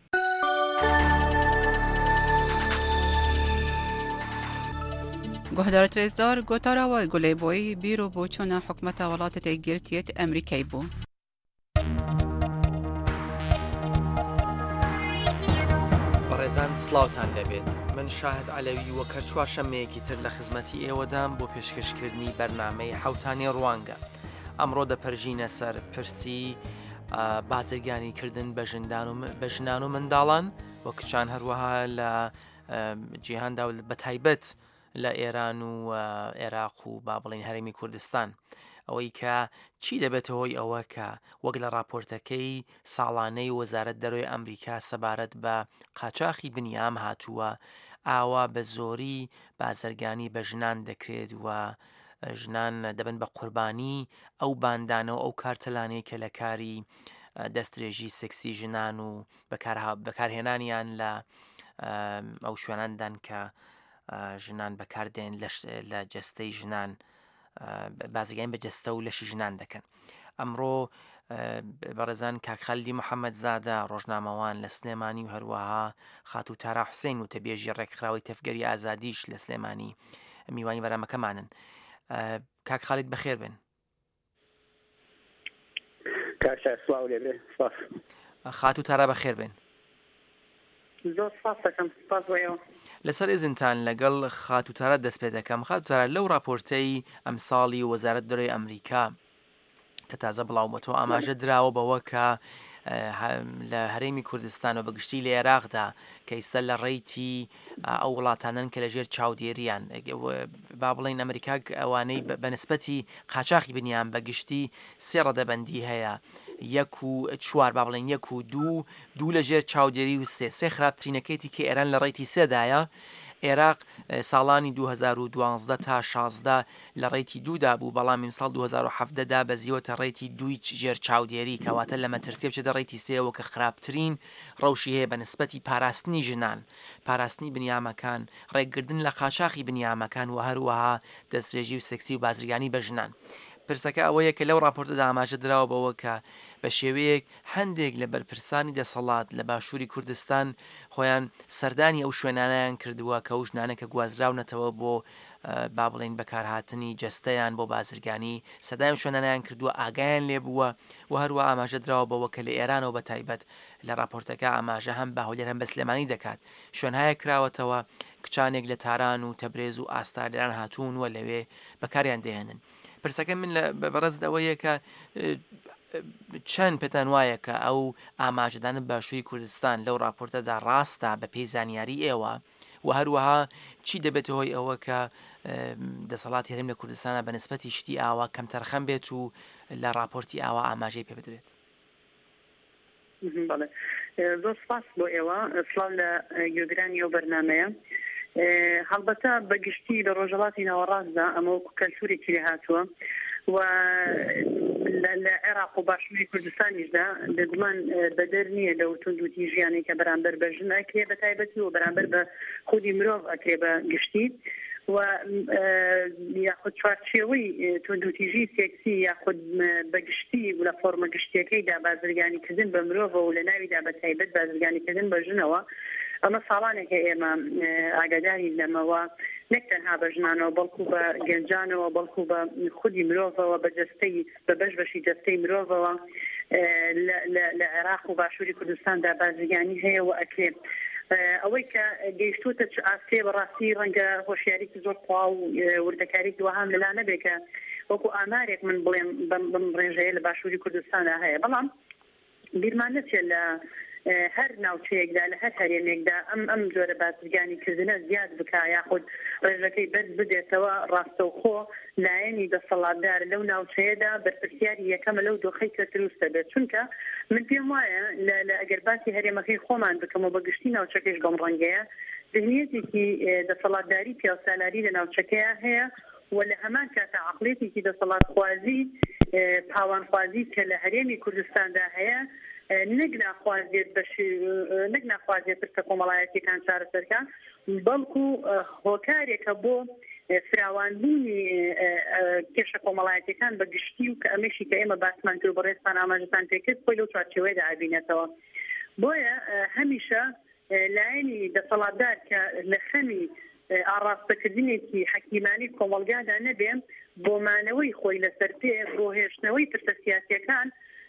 گهدار ترزدار گوتارا و گلیبوی بیرو بوچون حکمت ولات تگیرتیت امریکایی بو. بەڕێزان سلااوتان دەبێت من شاهد علەوی وەکە چوارشەمەیەکی تر لە خزمەتی ئێوەدام بۆ پێشکەشکردنی بەرنامەی حوتانی ڕوانگە. ئەمڕۆ دەپەرژینە سەر پرسی بازرگانی کردن بە ژنان و منداڵان وە کچان هەروەها لە جیهاندا بە تایبەت لە ئێران و عێراق و با بڵین هەرێمی کوردستان. ئەوەی کە چی دەبێتە هۆی ئەوە کە وەک لە راپۆرتەکەی ساڵانەی وەزارەت دەرۆی ئەمریکا سەبارەت بە قاچاقی بنیام هاتووە ئاوا بە زۆری بازرگانی بە ژنان دەکرێت و ژنان دەبن بە قوربانی ئەو باندانەوە ئەو کارتەلانەی کە لە کاری دەستێژی سکسی ژنان و بەکارهێنانیان لە ئەو شوێناندان کە ژنان بەکاردێن لە جەستەی ژنان بازرگانی بە جەستە و لەشی ژنان دەکەن. ئەمڕۆ بەڕێزان کاک خەلیل محەممەد زادە ڕۆژنامەوان لە سلێمانی و هەروەها خات و تارا حوسێن و تەبێژی ڕێکخراوی تەفگەری ئازادیش لە سلێمانی میوانی بەرامەکەمانن. کاک خەلیل بەخێر بن. خات و تارا بەخێر بن. لەسەر ئێزنتان لەگەڵ خاتوتارە دەست پێ دەکەم. خاتوتارە لەو راپۆرتەی ئەم ساڵی وەزارەت دەرۆی ئەمریکا کە تازە بڵاو بۆتەوە ئاماژە دراوە بەوە کە لە هەرێمی کوردستان و بەگشتی لە عێراقدا کە ئێستا لە ڕێیتی ئەو وڵاتانن کە لەژێر چاودێریان با بڵین ئەمریکا ئەوانەی بەنسبەتی قاچاقی بنیان بەگشتی سێ ڕەدەبەندی هەیە، یەک و چوار با بڵین یەک و دوو دوو لە ژێر چاودێری و سێ سێ خراپترینەکەیتی کە ئێران لە ڕێیتی سێدایە. عێراق ساڵانی دوو هەزار و دوانزدە تا شازدە لە ڕێیتی دوودا بوو، بەڵام ئیمساڵ دوو هەزار و حەڤدەدا بەزیوەتە ڕێیتی دووی ژێر چاودێری کەواتە لە مەترسیە بچێتە ڕێیتی سێەوە کە خراپترین ڕەوشی هەیە بە نسبەتی پاراستنی ژنان، پاراستنی بنیامەکان، ڕێکگرتن لە قاچاقی بنیامەکان و هەروەها دەستێژی و سەکسی و بازرگانی بە ژنان. پرسەکە ئەوەیە کە لەو راپۆرتەدا ئاماژە دراوە بەوە کە بە شێوەیەک هەندێک لە بەرپرسانی دەسەڵات لە باشووری کوردستان خۆیان سەردانی ئەو شوێنانیان کردووە کە ئەو ژنانە کە گوازراونەتەوە بۆ با بڵین بەکارهاتنی جەستەیان بۆ بازرگانی سەدایم شوێنانیان کردووە، ئاگایان لێ بووە و هەروە ئاماژە دراوە بەوە کە لە ئێرانەوە بە تایبەت لە راپۆرتەکە ئاماژە هەم باهولێر هەم بە سلێمانی دەکات. شوێنهایە کراوەتەوە کچانێک لە تاران و تەبرێز و ئاستار لێران هاتوون و لەوێ بەکاریان دێنن. پرسەکە من لە بەڕێزدەوەیە کە چەند پێتان وایە کە ئەو ئاماژەدانە باشووری کوردستان لەو راپۆرتەدا ڕاستە بە پێی زانیاری ئێوە و هەروەها چی دەبێت هۆی ئەوە کە دەسەڵاتی هەرێم لە کوردستانە بە نسبەتی شتی ئاوا کەم تەرخەم بێت و لە راپۆرتی ئاوا ئاماژەی پێ بدرێت؟ زۆر سپاس بۆ ئێوە، سڵاو لە گوێگرانی ئەو بەرنامەیە. هەڵبەتە بەگشتی لە ڕۆژهەڵاتی ناوەڕاستدا ئەمە کەلتورێکی لێ هاتووە و لە عێراق و باشووری کوردستانیشدا دەگومان بەدەر نییە لە وتوند و تیژیانی کە بەرامبەر بە ژن ئەکرێ بە تایبەتی و بەرامبەر بە خودی مرۆڤ ئەکرێ بە گشتی و یاخود چوارچێوەی توندوتیژی سێکسی یاخود بەگشتی و لە فۆرمە گشتیەکەیدا بازرگانیکردن بە مرۆڤ و لە ناویدا بە تایبەت بازرگانیکردن بە ژنەوە ئەمە ساڵانێکە ئێمە ئاگاداری لەمەوە نەک تەنها بە ژنانەوە بەڵکو بە گەنجانەوە بەڵکو بە خودی مرۆڤەوە بە جەستەی بە بەش بەشی جەستەی مرۆڤەوە لە عێراق و باشووری کوردستاندا بازرگانی هەیە و ئەکرێ ئەوەی کە گەیشتوتە ئاسێ بەڕاستی ڕەنگە هۆشیارێکی زۆر قوا و وردەکارێکی وەهام لەلا نەبێکە وەکو ئامارێک من بڵێم بم ڕێژەیە لە باشووری کوردستاندا هەیە، بەڵام بیرمان نەچێت لە هەر ناوچەیەکدا لە هەر هەرێمێکدا ئەم ئەم جۆرە بازرگانی کردنە زیاد بکە یاخود ڕێژەکەی بەرز بدێتەوە ڕاستەوخۆ لایەنی دەسەڵاتدار لەو ناوچەیەدا بەرپرسیاری یەکەمە لەو دۆخەی کە دروستە بێت چونکە من پێم وایە لە ئەگەر باسی هەرێمەکەی خۆمان بکەمەوە بە گشتی ناوچەکەش گەم ڕەنگەیە ذهنیەتێکی دەسەڵاتداری پیاسالاری لە ناوچەکەیە هەیە و لە هەمان کاتە عەقڵێتێکی دەسەڵاتخوازی پاوانخوازی کە لە هەرێمی کوردستاندا هەیە نەک ناخوازێت نەک ناخوازێت پرسە کۆمەڵایەتیەکان چارەسەرکە بەڵکو هۆکارێکە بۆ فراوانبوونی کێشە کۆمەڵایەتیەکان بە گشتی و کە ئەمەشی کە ئێمە باسمان کرد بە ڕێستان ئاماژەتان پێکرد خۆی لەو چوارچێوەیەدا ئابینێتەوە بۆیە هەمیشە لایەنی دەسەڵاتدار کە لە خەمی ئاڕاستەکردنێکی حەکیمانی کۆمەلگادا نەبێن بۆمانەوەی خۆی لەسەر پێ بۆ هێشتنەوەی پرسە سیاسیەکان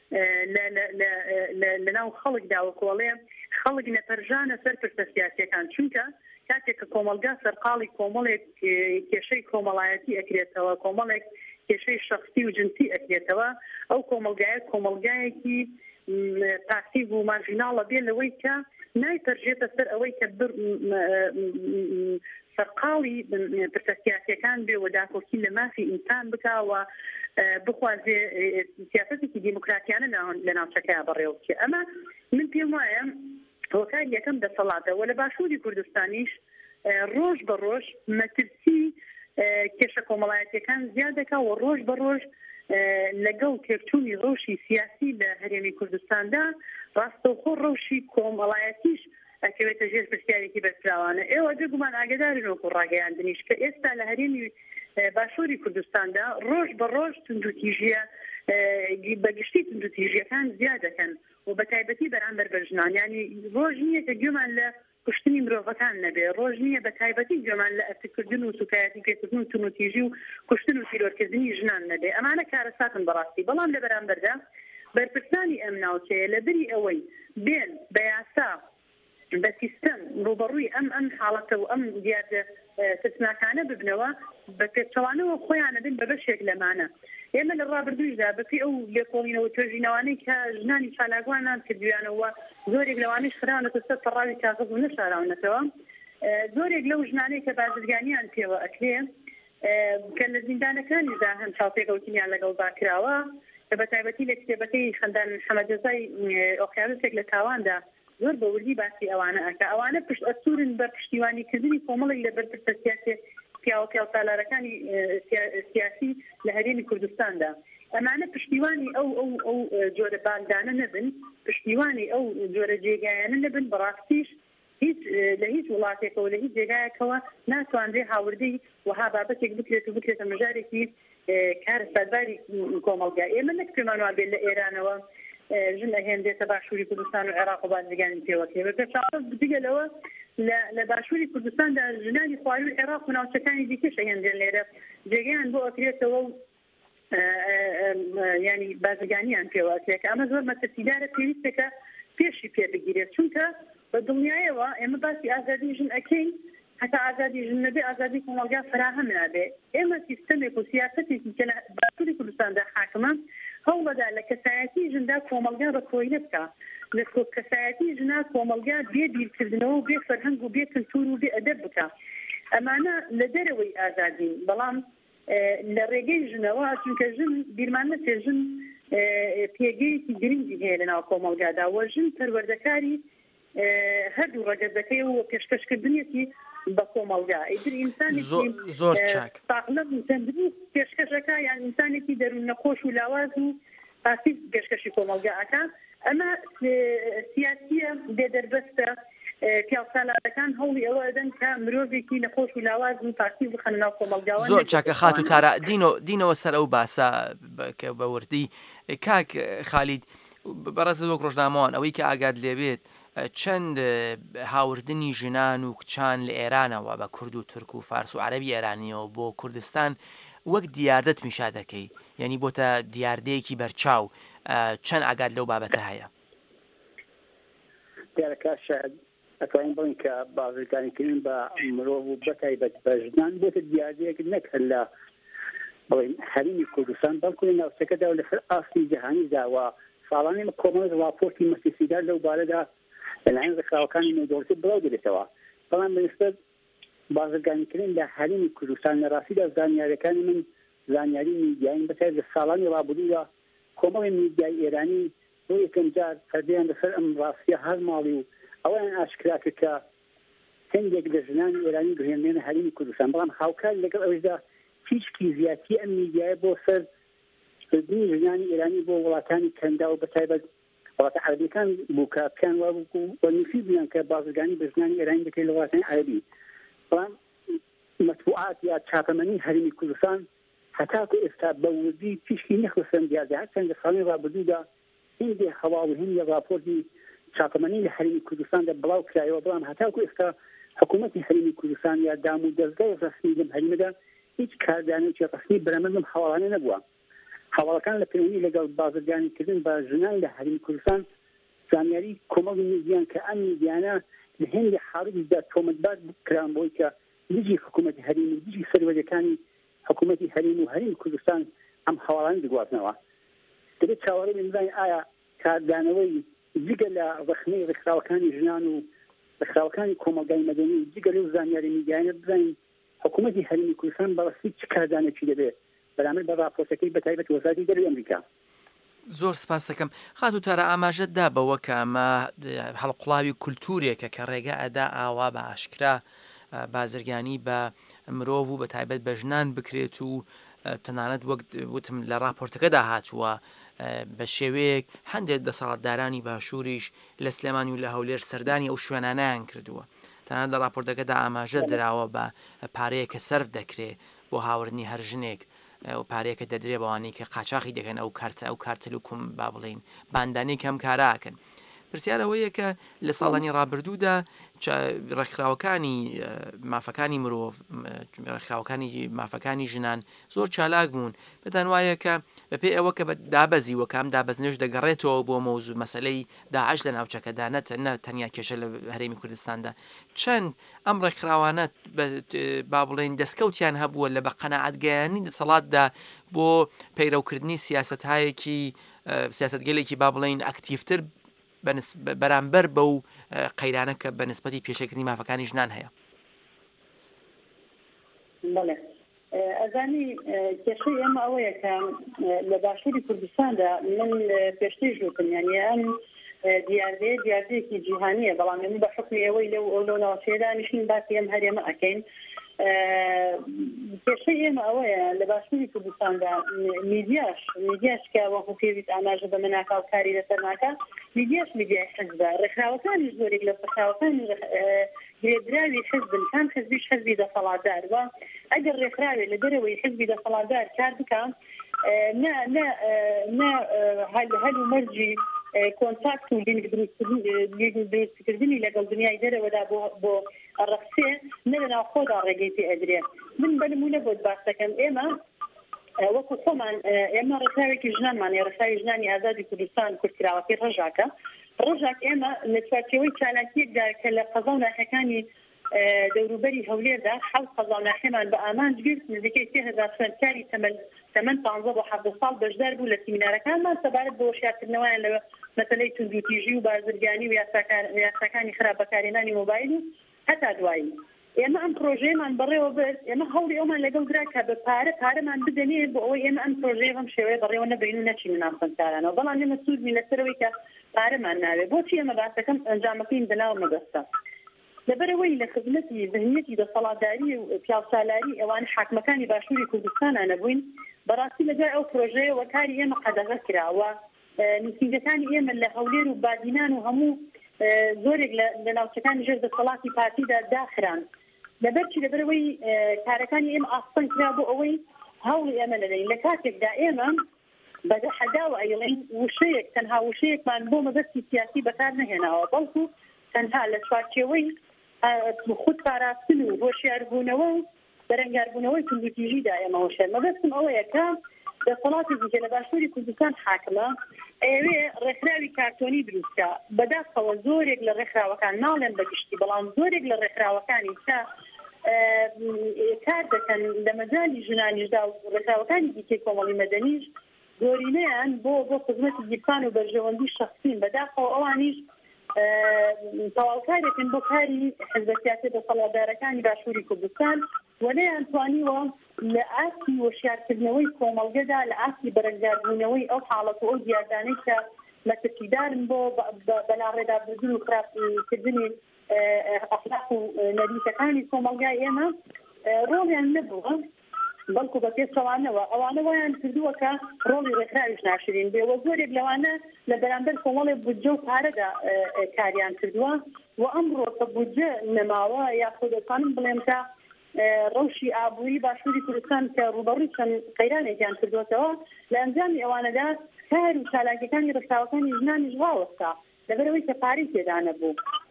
لە ناو خەڵکدا وەکۆڵێ خەڵک نەپەرژانە سەر پرسە سیاسیەکان چونکە کاتێک کە کۆمەلگا سەرقاڵی کۆمەڵێک کێشەی کۆمەڵایەتی ئەکرێتەوە کۆمەڵێک کێشەی شەخصی و جنسی ئەکرێتەوە ئەو کۆمەلگایە کۆمەلگایەکی پاسیڤ و مارژیناڵە بێ لەوەی کە نایپەرژێتە سەر ئەوەی کە سەرقاڵی پرسە سیاسیەکان بێ و داکۆکی لە مافی ئینسان بکاوە بخوازێ سیاسەتێکی دیموکراتیانە لە ناوچەکەیە بەڕێوەبکێ ئەمە من پێم وایە هۆکاری یەکەم دەسەڵاتەوە لە باشووری کوردستانیش ڕۆژ بە ڕۆژ مەترسی کێشە کۆمەڵایەتیەکان زیاد دەکا و ڕۆژ بە ڕۆژ لەگەڵ تێکچوونی ڕەوشی سیاسی لە هەرێمی کوردستاندا ڕاستەوخۆ ڕەوشی کۆمەڵایەتیش ئەکەوێتە ژێر پرسیارێکی بەرچاوانە ئێوە جێگومان ئاگدارن وەکو ڕاگەیاندنیش کە ئێستا لە هەرێمی باشووری کوردستاندا ڕۆژ بە ڕۆژ توندوتیژیە بەگشتی توندوتیژیەکان زیاد دەکەن و بە تایبەتی بەرامبەر بە ژنان ینی ڕۆژ نییە کە گوێمان لە کوشتنی مرۆڤەکان نەبێ ڕۆژ نییە بە تایبەتی گوێمان لە ئەتکردن و سوکایەتی پێکردن و توندوتیژی و کوشتن و تیرۆرکردنی ژنان نەبێ ئەمانە کارەساتن بەڕاستی بەڵام لە بەرامبەردا بەرپرسانی ئەم ناوچەیە لەبەری ئەوەی بێن بە یاسا بە سیستەم ڕوبەڕووی ئەم ئەم حاڵەتە و ئەم دیارە ترسناکانە ببنەوە بە پێچەوانەوە خۆیانە بن بە بەشێک لەمانە ئێمە لە ڕابردوویشدا بەپی ئەو لێکۆڵینەوە توێژینەوانەی کە ژنانی چالاگوانان کردویانەوە زۆرێک لەوانەی خراونەتە سەر تەڕاوی کاغذ و نەشاراونەتەوە زۆرێک لەو ژنانەی کە بازرگانیان پێوە ئەکرێ کە لە زیندانەکانیدا هەم چاوپێکەوتنیان لەگەڵ باکراوە کە بە تایبەتی لە کتێبەکەی خەندان حەمەدەزای ئۆقیانوسێک لە تاواندا زۆر بە وردی باسی ئەوانە ئەکە ئەوانە پشت ئەسوورن بە پشتیوانیکردنی کۆمەڵێک لە بەرپرسە سیاسی پیاوە پیاوسالارەکانی سیاسی لە هەرێمی کوردستاندا ئەمانە پشتیوانی ئەو ئەو ئەو جۆرە باندانە نەبن پشتیوانی ئەو جۆرە جێگایانە نەبن بەڕاستیش هیچ لە هیچ وڵاتێکەوە لە هیچ جێگایەکەوە ناتوانرێ هاوردەی وها بابەتێک بکرێت و بکرێتە مژارێکی کارە سەرباری کۆمەڵگا ئێمە نەک پێمان وا بێت لە ئێرانەوە ژن ئەهێندێتە باشووری کوردستان و عێراق و بازرگانی پێوەکێ بە پێچاوە دیگەلەوە لە باشووری کوردستاندا ژنانی خواروی و عێراق و ناوچەکانی دیکەش ئەهێندێن لێرە جێگەیان بۆ ئەکرێتەوە و ینی بازرگانیان پێوە ئەکرێت ئەمە زۆر مەترسیدارە پێویستێکە پێشی پێ بگیرێت چونکە بە دڵنیایەوە ئێمە باسی ئازادی ژن ئەکەین حتا ئازادی ژن نەبێ ئازادی کۆمەلگا فراهم نابێ ئێمە سیستەمێک و سیاسەتێکی کە لە باشووری کوردستاندا حاکمە هەوڵەدا لە کەسایەتی ژندا کۆمەلگا بە کۆیلە بکە لە کەسایەتی ژنا کۆمەلگا بێ بیرکردنەوە و بێ فەرهەنگ و بێ کلتور و بێ ئەدەب بکە ئەمانە لە دەرەوەی ئازادین بەڵام لە ڕێگەی ژنەوە چونکە ژن بیرمان نەچێ ژن پێگەیەکی گرنگی هەیە لە ناو کۆمەلگادا وە ژن پەروەردەکاری هەردوو ڕەگەزەکەی و پێشکەشکردنیەتی بە کۆمەلگا ئیتر ئینسانی زۆر چاک پێشکەشەکە یان ئینسانێکی دەروون نەخۆش و لاواز و پاسی پێشکەشی کۆمەلگا ئەکا ئەمە سیاسیە بێدەربەستە پیاوسالارەکان هەوڵی ئەوە ئەدەن کە مرۆڤێکی نەخۆش و لاواز و پاسی بخەنە ناو کۆمەلگاوە زۆر چاکە خات و تارە دینەوە سەر ئەو باسە کە بە وردی کاک خالید بەڕاست وەک ڕۆژنامەوان ئەوەی کە ئاگاد لێبێت چەند هاوردنی ژنان و کچان لە ئێرانەوە بە کورد و تورک و فارس و عەرەبی ئێرانیەوە بۆ کوردستان وەک دیاردەت میشا دەکەی یعنی بۆتە دیاردەیەکی بەرچاو چەند ئاگاد لەو بابەتە هەیە دیارەکە شاید ئەتوانین بڵین کە بازرگانیکردن بە مرۆڤ و بەتایبەت بە ژنان بۆتە دیاردەیەک نەک لە بڵین هەرێمی کوردستان بەڵکو لە ناوچەکەدا و لەسەر ئاستی جەهانیداوە ساڵانێ کۆمەڵ راپۆرتی مەسیسیدار لەو بارەدا لەلایەن ڕێکخراوەکانی نێودەوڵەتی بڵاو دەبێتەوە بەڵام بەنسبەت بازرگانیکردن لە هەرێمی کوردستان لە ڕاستیدا زانیاریەکانی من زانیاری میدیایی بەتای لە ساڵانی ڕابردوودا کۆمەڵی میدیای ئێرانی بۆ یەکەم جار پەردەیان لەسەر ئەم ڕاستیە هەر ماڵی و ئەویان ئاشکرا کرد کە هەندێک لە ژنانی ئێرانی بهێنێنە هەرێمی کوردستان بەڵام هاوکار لەگەڵ ئەوەشدا هیچکی زیاتی ئەم میدیایە بۆ سەر کردنی ژنانی ئێرانی بۆ وڵاتانی کەندا و بەتایبەت وڵاتە عەرەبیەکان بوو کە پیان وا بوو بۆ نووسی بوویان کە بازرگانی بە ژنانی ئێرانی دەکرێت لە وڵاتانی عەرەبی بەڵام مەطبوعات یا چاپەمەنی هەرێمی کوردستان هەتاکو ئێستا بە وردی پیشکی نەخستن دیازە هەر چەند لە ساڵی ڕابردوودا هێندێ هەواڵ و هێندێ راپۆرتی چاپەمەنی لە هەرێمی کوردستاندا بڵاو کرایەوە بەڵام هەتاکو ئێستا حکوومەتی هەرێمی کوردستان یا دام و دەستگای ڕەسمی لەم هەرێمەدا هیچ کاردانێکی ڕەسمی بەرامبەر لەم هەواڵانە نەبووە هەواڵەکان لە پەیوەندی لەگەڵ بازرگانیکردن بە ژنان لە هەرێمی کوردستان زانیاری کۆمەڵی میدیان کە ئەم میدیانە لە هێندی حاڵەتیدا تۆمەتبار کران بۆی کە دژی حکوومەتی هەرێم و دژی سەروەریەکانی حکوومەتی هەرێم و هەرێمی کوردستان ئەم هەواڵانە دەگواستنەوە دەبێت چاوەڕێ بزانین ئایا کاردانەوەی جگە لە ڕخنەی ڕێکخراوەکانی ژنان و ڕێکخراوەکانی کۆمەلگای مەدەنی و جگە لەو زانیاری میدیانە بزانین حکوومەتی هەرێمی کوردستان بەڕاستی چ کاردانێکی دەبێت بەرامبەر بە راپۆرتەکەی بەتایبەت وەزارەتی دەروی ئەمریکا زۆر سپاس دەکەم خاتو تارە ئاماژەت دا بەوە کە ئەمە هەڵقڵاوی کولتورێکە کە ڕێگە ئەدا ئاوا بە ئاشکرا بازرگانی بە مرۆڤ و بە تایبەت بە ژنان بکرێت و تەنانەت وەک وتم لە راپۆرتەکەدا هاتووە بە شێوەیەک هەندێک دەسەڵاتدارانی باشووریش لە سلێمانی و لە هەولێر سەردانی ئەو شوێنانیان کردووە تەنانەت لە راپۆرتەکەدا ئاماژە دراوە بە پارەیە کە سەرف دەکرێت بۆ هاوردنی هەر ژنێک و پارەیەکە دەدرێ بەوانەی کە قاچاقی دەکەن ئەو کارتە ئەو کارتەلوکم با بڵین باندانی کەم کاراکەن پرسیارەوەیە کە لە ساڵانی ڕابردوودا ڕێکخراوەکانی مافەکانی مرۆڤ ڕێکخراوەکانی مافەکانی ژنان زۆر چالاک بوون بەتان وایە کە بەپێی ئەوە کە دابەزی وەکام دابەزنش دەگەڕێتەوە بۆ مەوزوع مەسلەی داعش لە ناوچەکەدا نەتە نە تەنیا کێشە لە هەرێمی کوردستاندا چەند ئەم ڕێکخراوانە با بڵێن دەستکەوتیان هەبووە لە بە قەنەعەتگەیانی دەسەڵاتدا بۆ پەیڕەوکردنی سیاسەتهایەکی سیاسەتگەلێکی با بڵێن ئەکتیڤتر بەرامبەر بەو قەیرانە کە بە نسبەتی پێشەکردنی مافەکانی ژنان هەیە بەڵێ ئەزانی کێشەی ئێمە ئەوەیە کە لە باشووری کوردستاندا من پێشتەی ژوتم یعنی ئەم دیاردەیە دیاردەیەکی جیهانیە بەڵام من بە حکمی ئەوەی لەو لەو ناوچەیەدا نشین باسی ئەم هەرێمە ئەکەین کێشەی ئێمە ئەوەیە لە باشووری کوردستاندا میدیاش میدیاش کە وەکو پێویست ئاماژە بە مناکە و کاری لەسەر ناکە میدیاش میدیای حزبە ڕێکخراوەکانی زۆرێک لە ڕێکخراوەکانی گرێدراوی حزبن کام حزبیش حزبی دەسەڵاتدار وە ئەگەر ڕێکخراوێ لە دەرەوەی حزبی دەسەڵاتدار کار بکەم نه نه نه هەل و مەرجی کۆنتاکت و لینک دروستکردنی لەگەڵ دنیای دەرەوەدا بۆ ڕەخسێ نە لە ناوخۆدا ڕێگەی پێ ئەدرێ من بە نمونە بۆت باس دەکەم ئێمە وەکو خۆمان ئێمە ڕێکخراوێکی ژنانمانێ ڕێکخراوی ژنانی ئازادی کوردستان کورتکراوەکەی ڕەژاکە ڕەژاک ئێمە لە چوارچێوەی چالاکیەکدا کە لە قەزا و ناحیەکانی دەوروبەری هەولێردا حەوت قەزا و ناحیەمان بە ئامانج گرت نزیکەی سێ هەزار خوێندکاری تەمەن پانزە بۆ حەڤدە ساڵ بەشدار بوو لە سیمینارەکانمان سەبارەت بە هۆشیارکردنەوەیان لە مەسەلەی توندوتیژی و بازرگانی و یاساکانی خراپەکارهێنانی مۆبایل و هەتا دوایی ئێمە ئەم پرۆژەیەمان بەڕێوە برد ئێمە هەوڵی ئەومان لەگەڵ درا کە بە پارە پارەمان بدەنێ بۆ ئەوەی ئێمە ئەم پرۆژەیە بەم شێوەیە بەڕێوە نەبین و نەچین ناو خوێندکارانەوە بەڵام ئێمە سوودی لەسەرەوەی کە پارەمان ناوێ بۆچی ئێمە باسەکەم ئەنجامەکەین بەناو مەبەستە لەبەرەوەی لە خزمەتی ذهنیەتی دەسەڵاتداری و پیاوسالاری ئەوان حاکمەکانی باشووری کوردستانە بووین بەڕاستی لەگەڵ ئەو پرۆژەیەوە کاری ئێمە قەدەغە کراوە نووسینگەکانی ئێمە لە هەولێر و بادینان و هەموو زۆرێک لە ناوچەکانی ژێر دەسەڵاتی پارتیدا داخران لەبەرچی لەبەرەوەی کارەکانی ئێمە ئاستەن کرا بۆ ئەوەی هەوڵی ئێمە لەدەین لە کاتێکدا ئێمە بەدە حەداوە ئەیڵین وشەیەک تەنها وشەیەکمان بۆ مەبەستی سیاسی بەکار نەهێناوە بەڵکو تەنها لە چوارچێوەی خود پاراستن و هۆشیاربوونەوە و بەرەنگاربوونەوەی توندوتیژیدا ئێمە هۆشیار مەبەستم ئەوەیە کە دەسەڵاتی دیکە لە باشووری کوردستان حاکمە ئەوێ ڕێکخراوی کارتۆنی دروستکە بەداخەوە زۆرێک لە ڕێکخراوەکان ناڵێن بەگشتی بەڵام زۆرێک لە ڕێکخراوەکانی کە کار دەکەن لە مەجالی ژنانیشدا و ڕێکخراوەکانی دیکەی کۆمەڵی مەدەنیش زۆرینەیان بۆ بۆ خزمەتی گیرفان و بەرژەوەندی شەخصین بەداخەوە ئەوانیش تەواوکارێکن بۆ کاری حزب سیاسی دەسەڵاتدارەکانی باشووری کوردستان و نەیانتوانیوە لە ئاسی وەشیارکردنەوەی کۆمەڵگەدا لە ئاسی بەرەنگاربوونەوەی ئەو حاڵەت و ئەو دیاردانەی کە مەترسیدارن بۆ بەناڕێدابردن و خراپکردنی ئەخلاق و نەریتەکانی کۆمەلگای ئێمە ڕۆڵیان نەبووە بەڵکو بە پێچەوانەوە ئەوانە وایان کردووە کە ڕۆڵی ڕێکخراویش ناشرین بێ وە زۆرێک لەوانە لە بەرامبەر کۆمەڵێک بودجە و پارەدا کاریان کردووە و ئەمڕۆ کە بودجە نەماوە یاخود دەتوانم بڵێم کە ڕەوشی ئابووری باشووری کوردستان کە ڕوبەڕووی چەند قەیرانێکیان کردوێتەوە لە ئەنجامی ئەوانەدا کار و چالاکیەکانی ڕێکخراوەکانی ژنانیش ڕاوەستا لەبەرەوەی کە پارەی تێدا نەبوو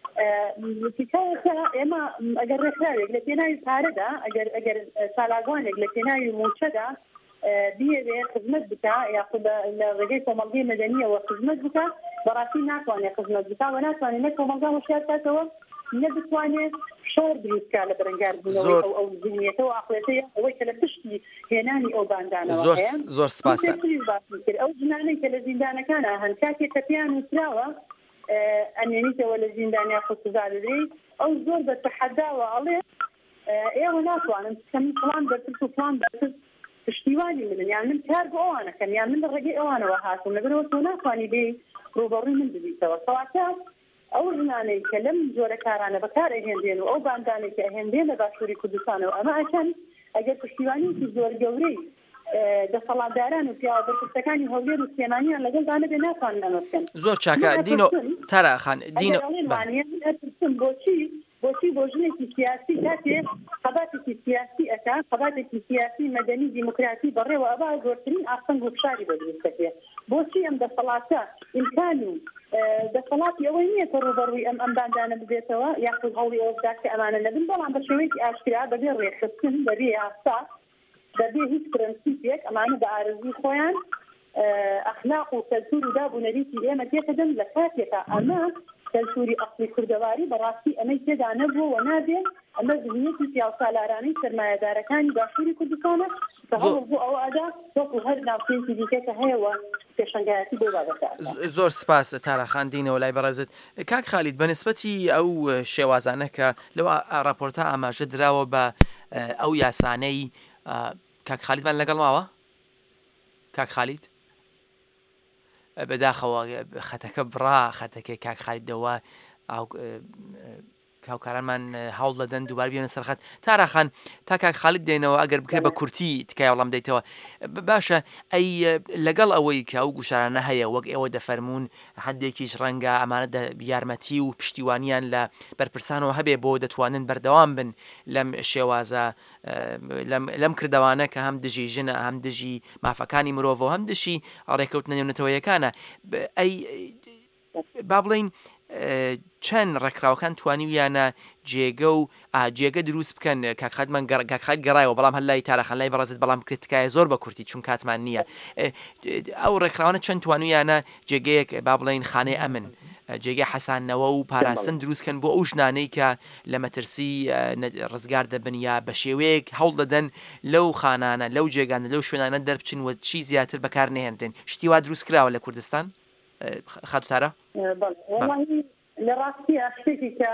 ئێمە ئەگەر ڕێکخراوێک لە پێناوی پارەدا ئەگەر ئەگەر سالاگوانێک لە پێناوی موچەدا بیەوێ خزمەت بکە یاخود لە ڕێگەی کۆمەڵگەی مەدەنیەوە خزمەت بکە بەڕاستی ناتوانێت خزمەت بکە و ناتوانێت نە کۆمەڵگا وەشیار بکاتەوە نە بتوانێت شار دروستکە لە بەرەنگاربوونەوەی ئەو زیینیەتەوە ئاخرێتەیە ئەوەی کە لە پشتی هێنانی ئەو باندانەوە هەیە زۆر سپاس ئەو ژنانەی کە لە زیندانەکانە هەن کاتێک کە پێیان وتراوە ئەمێنیتەوە لە زیندانیا خۆسزا دەدرێت ئەو زۆر بە تەحەداوە ئەڵێ ئێوە ناتوانن کەمی فڵان دەرترس و فڵان دەرترس پشتیوانی منن یان من کار بۆ ئەوانەکەم یان من لە ڕێگەی ئەوانەوە هاتوم لەبەرەوە تۆ ناتوانی بێ ڕوبەڕووی من ببیتەوە کەواتە ئەو ژنانەی کە لەم جۆرە کارانە بەکار ئەهێنرێن و ئەو باندانێک کە ئەهێنرێن لە باشووری کوردستانەوە ئەمە ئەچەن ئەگەر پشتیوانیکی زۆر گەورەی دەسەڵاتداران و پیاوە بەرپرسەکانی هەولێر و سلێمانیان لەگەڵدانە بێ ناتوانن ئەمە بکەن زۆر چاکە دینۆ تاراخان دینۆ بۆچی بۆچی بۆ ژنێکی سیاسی کاتێ قەباتێکی سیاسی ئەکا قەباتێکی سیاسی مەدەنی دیموکراتی بەڕێوە ئەبا زۆرترین ئاسەنگ و فشاری بەدروستەکێ بۆچی ئەم دەسەڵاتە ئیمکان و دەسەڵاتی ئەوەی نییە کە ڕوبەڕووی ئەم ئەم باندانە ببێتەوە یاخود هەوڵی ئەوە بدات کە ئەمانە نەبن بەڵام بە شێوەیەکی ئاشکرا بەبێ ڕێکخستن بەبێ یاسا بەبێ هیچ پرەنسیپێک ئەمانە بە ئارەزوی خۆیان ئەخلاق و کەلتور و دابوونەریتی ئێمە تێکەدەن لە کاتێکە ئەمە کەلتوری ئەقلی کوردەواری بەڕاستی ئەمەی تێدا نەبووە و نابێت ئەمە ذهنیەتی پیاوسالارانەی سەرمایەدارەکانی باشووری کوردستانە کە هەوڵ بوو ئەوە ئەدا وەکو هەر ناوچەیەکی دیکەکە هەیەوە پێشەنگایەتی بۆ بابەتە. زۆر سپاس تاراخان دینەوە لای بەڕێزت. کاک خالید بەنسبەتی ئەو شێوازانە کە لەو راپۆرتە ئاماژە دراوە بە ئەو یاسانەی کاک خالیدمان لەگەڵ ماوە؟ کاک خالید؟ بەداخەوە خەتەکە بڕا خەتەکەی کاک خالیدەوە کاوکارانمان هەوڵ دەدەن دووبار بێنە سەرخەت. تاراخان تا کاک خالید دێنەوە ئەگەر بکرێت بە کورتی تکای وەڵام دەیتەوە باشە ئەی لەگەڵ ئەوەی کە ئەو گوشارانە هەیە وەک ئێوە دەفەرمونون هەندێکیش ڕەنگە ئەمانە یارمەتی و پشتیوانیان لە بەرپرسانەوە هەبێ بۆ دەتوانن بەردەوام بن لەم شێوازە لەم کردوانە کە هەم دژی ژنە هەم دژی مافەکانی مرۆڤ هەم دشی ڕێکەوتنە نێونەتەوەیەکانە ئەی با بڵین چەند ڕێکخراوەکان توانیویانە جێگە و جێگە دروست بکەن کاکخاتمان کاکخات گەڕایەوە بەڵام هەلای تاراخان لای بەڕێزت بەڵام کریتیکایە زۆر بە کورتی چون کاتمان نییە ئەو ڕێکخراوانە چەند توانویانە جێگەیەک با بڵین خانەی ئەمن جێگە حەسانەوە و پاراستن دروستکەن بۆ ئەو ژنانەی کە لە مەترسی ڕزگار دەبن یا بە شێوەیەک هەوڵ دەدەن لەو خانانە لەو جێگانە لەو شوێنانە دەربچن و چی زیاتر بەکار نێهێنرێن شتی وا دروست کراوە لە کوردستان خاتوتارە؟ لە ڕاستی ئاشتێکی کە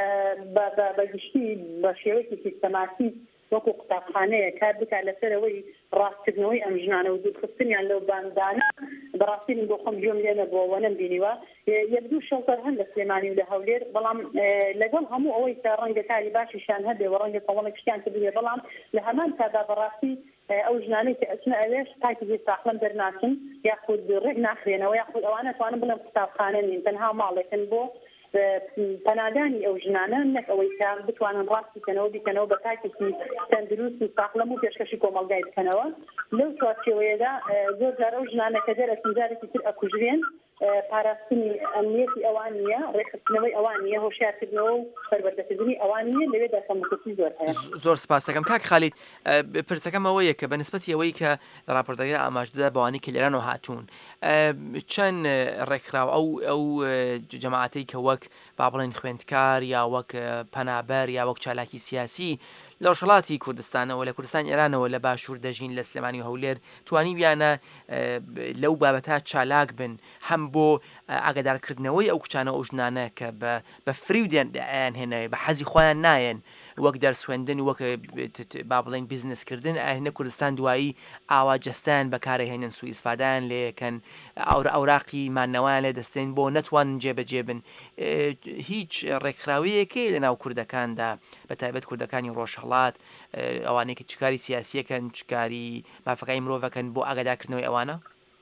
بەگشتی بە شێوەیەکی سیستەماتیک وەکو قوتابخانەیە کار بکات لەسەرەوەی ڕاستکردنەوەی ئەم ژنانە و دوورخستنیان لەو باندانە بەڕاستی من بۆ خۆم گوێم لێ نەبووە نەمبینیوە یەک دوو شەڵتەر هەن لە سلێمانی و لە هەولێر بەڵام لەگەڵ هەموو ئەوەی کە ڕەنگە کاری باشیشان هەبێ و ڕەنگە تەواڵی شتیان کردوێ بەڵام لە هەمان کادا بەڕاستی ئەو ژنانەی کە ئەچنە ئەوێش تاکیزی ساخلم دەرناچن یاخود ڕێک ناخرێنەوە یاخود ئەوانە توانن بڵێن قوتابخانە نین تەنها ماڵێکن بۆ پەنادانی ئەو ژنانە نەک ئەوەی کە بتوانن ڕاستی بکەنەوە بیکەنەوە بە تاکێکی تەندروست و ساخلەم و پێشکەشی کۆمەڵگای بکەنەوە لەو چوارچێوەیەدا زۆر جار ئەو ژنانە کە دەرەچن جارێکی تر ئەکوژرێن پاراستنی ئەمنیەتی ئەوان نییە ڕێکخستنەوەی ئەوان نییە هۆشیارکردنەوە و سەربەردەکردنی ئەوان نییە لەوێدا کەمکوتی زۆر هەیە. زۆر سپاس دەکەم کاک خالید پرسەکەم ئەوەیە کە بەنسبەتی ئەوەی کە لە راپۆرتەکە ئاماژەدا بەوانی کە لێرانەوە هاتوون چەند ڕێکخراو ئەو ئەو جەماعەتەی کە وەک با بڵێن خوێندکار یا وەک پەنابەر یا وەک چالاکی سیاسی لە ڕۆژهەڵاتی کوردستانەوە لە کوردستان ئێرانەوە لە باشوور دەژین لە سلێمانی و هەولێر توانی بیانە لەو بابەتە چالاک بن هەم بۆ ئاگادارکردنەوەی ئەو کچانە ئەو ژنانە کە بە فری و دەیان هێنەوە بە حەزی خۆیان نایەن وەک دەرسوێندن وەک با بڵێن بیزنسکردن ئاهێنە کوردستان دوایی ئاوا جەستیان بەکارهێنن سوء ئیسفادەیان لێکەن ئەوراقی مانەوەیان لێ دەستێن بۆ نەتوانن جێبەجێ بن هیچ ڕێکخراوەیەکەی لە ناو کوردەکاندا بە تایبەت کوردەکانی ڕۆژهەڵات ئەوانەیە کە چکاری سیاسیەکەن چکاری مافەکانی مرۆڤەکەن بۆ ئاگادارکردنەوەی ئەوانە